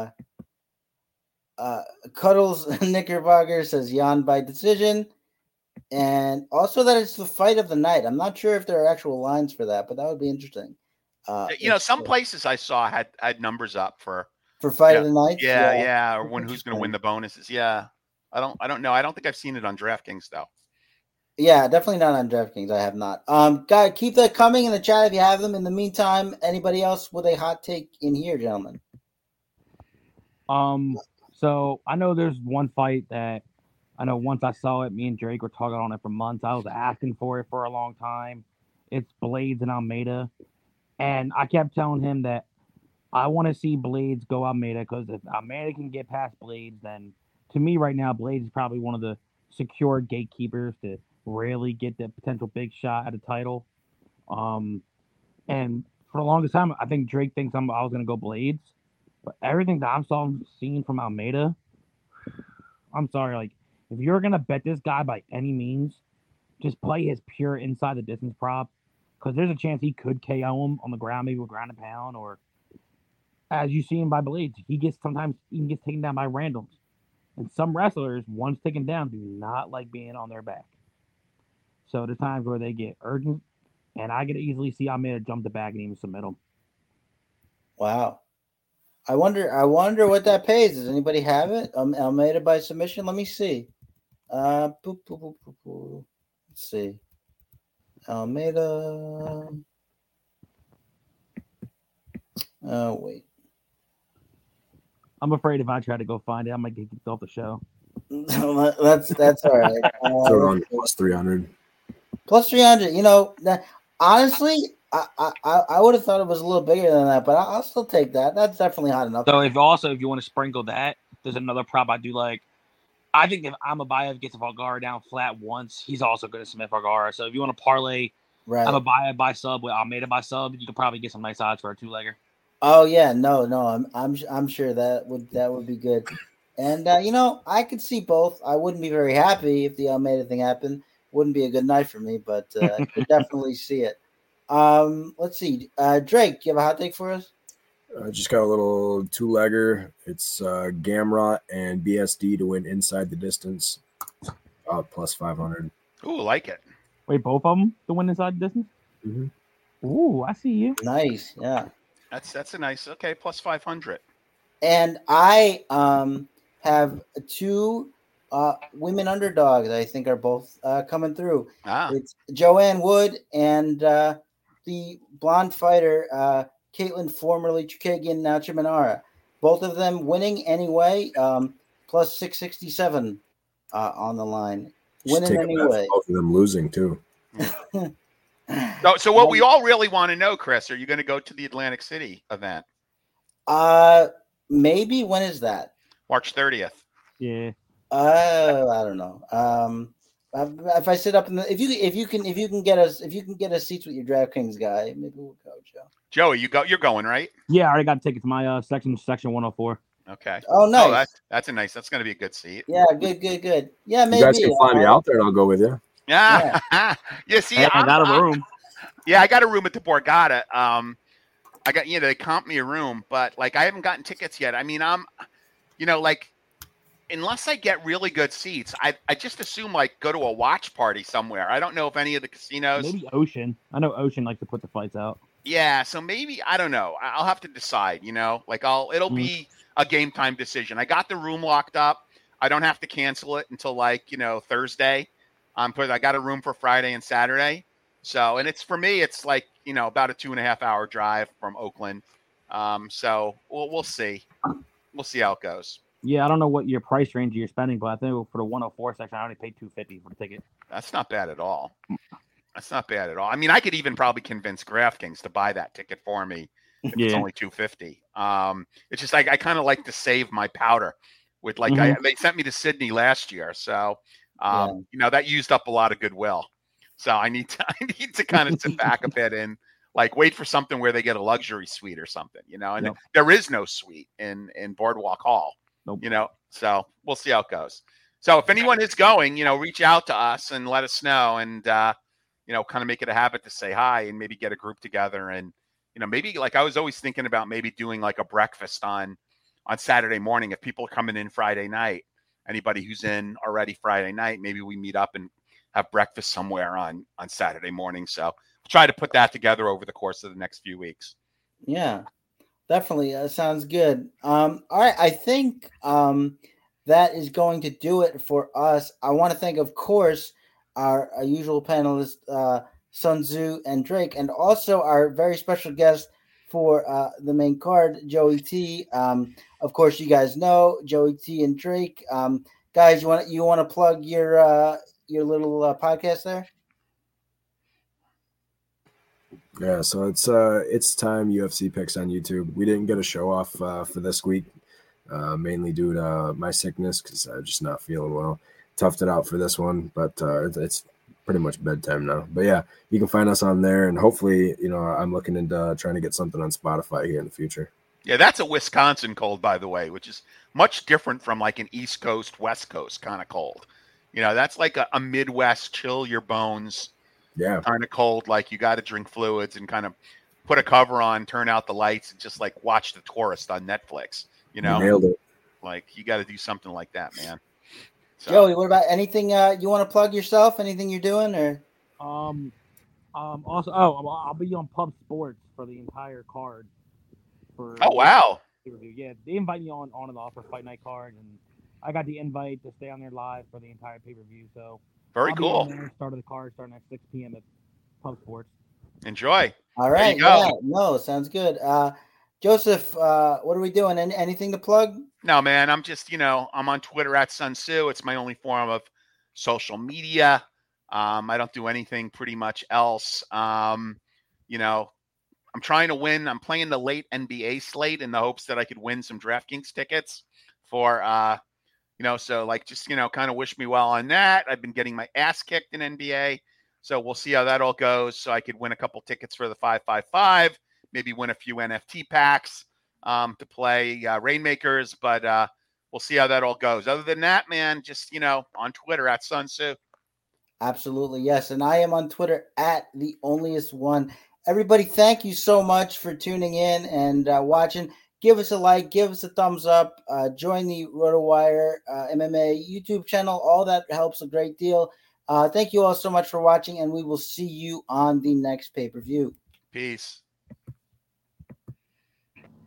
Cuddles Knickerbocker says Yan by decision, and also that it's the fight of the night. I'm not sure if there are actual lines for that, but that would be interesting. Some places I saw had numbers up for fight of the night. Yeah, or who's going to win the bonuses. Yeah, I don't know. I don't think I've seen it on DraftKings though. Yeah, definitely not on DraftKings. I have not. Guys, keep that coming in the chat if you have them. In the meantime, anybody else with a hot take in here, gentlemen? So I know there's one fight that I know once I saw it, me and Drake were talking on it for months. I was asking for it for a long time. It's Blades and Almeida. And I kept telling him that I want to see Blades go Almeida because if Almeida can get past Blades, then to me right now, Blades is probably one of the secure gatekeepers to really get the potential big shot at a title. And for the longest time, I think Drake thinks I was going to go Blades. But everything that I'm seeing from Almeida, I'm sorry, like, if you're going to bet this guy by any means, just play his pure inside the distance prop because there's a chance he could KO him on the ground, maybe with ground and pound, or as you see him by Blades, sometimes even gets taken down by randoms. And some wrestlers, once taken down, do not like being on their back. So there's times where they get urgent, and I could easily see Almeida jump the back and even submit him. Wow. I wonder what that pays. Does anybody have it? Almeida by submission? Let me see. Let's see. Almeida. Oh, wait. I'm afraid if I try to go find it, I might get kicked off the show. That's all right. They're on plus 300. Plus 300. You know, honestly, I would have thought it was a little bigger than that, but I'll still take that. That's definitely hot enough. So if you want to sprinkle that, there's another prop I do like. I think if Amabayev gets Vergara down flat once, he's also going to submit Vergara. So if you want to parlay Amabayev by sub with Almeida by sub, you could probably get some nice odds for a two-legger. Oh yeah, no, I'm sure that would be good. And you know, I could see both. I wouldn't be very happy if the Almeida thing happened. Wouldn't be a good night for me, but I could definitely see it. Let's see. Drake, do you have a hot take for us? I just got a little two-legger. It's Gamrot and BSD to win inside the distance. Plus 500. Ooh, like it. Wait, both of them to win inside the distance? Mm-hmm. Ooh, I see you. Nice, yeah. That's a nice. Okay, plus 500. And I have two women underdogs. I think are both coming through. It's Joanne Wood and the blonde fighter Caitlin, formerly Chukagian, now Chimanara. Both of them winning anyway. Plus 667 on the line. Winning anyway. Both of them losing too. So what we all really want to know, Chris, are you going to go to the Atlantic City event? Maybe. When is that? March 30th. Yeah. I don't know. If I sit up in the if you can get us seats with your DraftKings guy, maybe we'll go, Joe. Joey, you're going, right? Yeah, I already got tickets. My section 104. Okay. Oh, nice. That's that's going to be a good seat. Yeah, good. Yeah, maybe. You guys can fly me out there, and I'll go with you. Yeah. Yeah. See, I got a room. Yeah, I got a room at the Borgata. I got they comp me a room, but like I haven't gotten tickets yet. I mean, I'm, like, unless I get really good seats, I just assume like go to a watch party somewhere. I don't know if any of the casinos. Maybe Ocean. I know Ocean likes to put the fights out. Yeah, so maybe I don't know. I'll have to decide. Like it'll be a game time decision. I got the room locked up. I don't have to cancel it until Thursday. But I got a room for Friday and Saturday. So, and it's for me, it's like about a 2.5 hour drive from Oakland. So we'll see. We'll see how it goes. Yeah, I don't know what your price range you're spending, but I think for the 104 section, I only paid $250 for the ticket. That's not bad at all. I mean, I could even probably convince DraftKings to buy that ticket for me if it's only $250. It's just like I kind of like to save my powder with they sent me to Sydney last year, so that used up a lot of goodwill. So I need to kind of sit back a bit and like wait for something where they get a luxury suite or something, and there is no suite in Boardwalk Hall. Nope. So we'll see how it goes. So if anyone is going, reach out to us and let us know, and kind of make it a habit to say hi and maybe get a group together, and maybe like I was always thinking about maybe doing like a breakfast on Saturday morning if people are coming in Friday night. Anybody who's in already Friday night, maybe we meet up and have breakfast somewhere on Saturday morning. So we'll try to put that together over the course of the next few weeks. Yeah. Definitely. Sounds good. All right. I think that is going to do it for us. I want to thank, of course, our usual panelists, Sun Tzu and Drake, and also our very special guest for the main card, Joey T. Of course, you guys know Joey T and Drake. Guys, you want to plug your little podcast there? Yeah, so it's time UFC picks on YouTube. We didn't get a show off for this week, mainly due to my sickness because I'm just not feeling well. Toughed it out for this one, but it's pretty much bedtime now. But yeah, you can find us on there, and hopefully, I'm looking into trying to get something on Spotify here in the future. Yeah, that's a Wisconsin cold, by the way, which is much different from like an East Coast, West Coast kind of cold. That's like a Midwest chill your bones kind of cold. Like you got to drink fluids and kind of put a cover on, turn out the lights, and just like watch The Tourist on Netflix. You nailed it. Like you got to do something like that, man. So. Joey, what about anything you want to plug yourself? Anything you're doing, or? Also, I'll be on Pub Sports for the entire card. Wow. Yeah, they invite me on and off for Fight Night card, and I got the invite to stay on there live for the entire pay-per-view. So very cool. Start of the card starting at 6 p.m. at Pub Sports. Enjoy. All right. Yeah. No, sounds good. Joseph, what are we doing? Anything to plug? No, man. I'm just, I'm on Twitter at Sun Tzu. It's my only form of social media. I don't do anything pretty much else. I'm trying to win. I'm playing the late NBA slate in the hopes that I could win some DraftKings tickets for, so like just, kind of wish me well on that. I've been getting my ass kicked in NBA. So we'll see how that all goes. So I could win a couple tickets for the 555, maybe win a few NFT packs to play Rainmakers. But we'll see how that all goes. Other than that, man, just, on Twitter at Sun Tzu. Absolutely. Yes. And I am on Twitter at the onlyest one. Everybody, thank you so much for tuning in and watching. Give us a like, give us a thumbs up, join the RotoWire MMA YouTube channel. All that helps a great deal. Thank you all so much for watching, and we will see you on the next pay-per-view. Peace.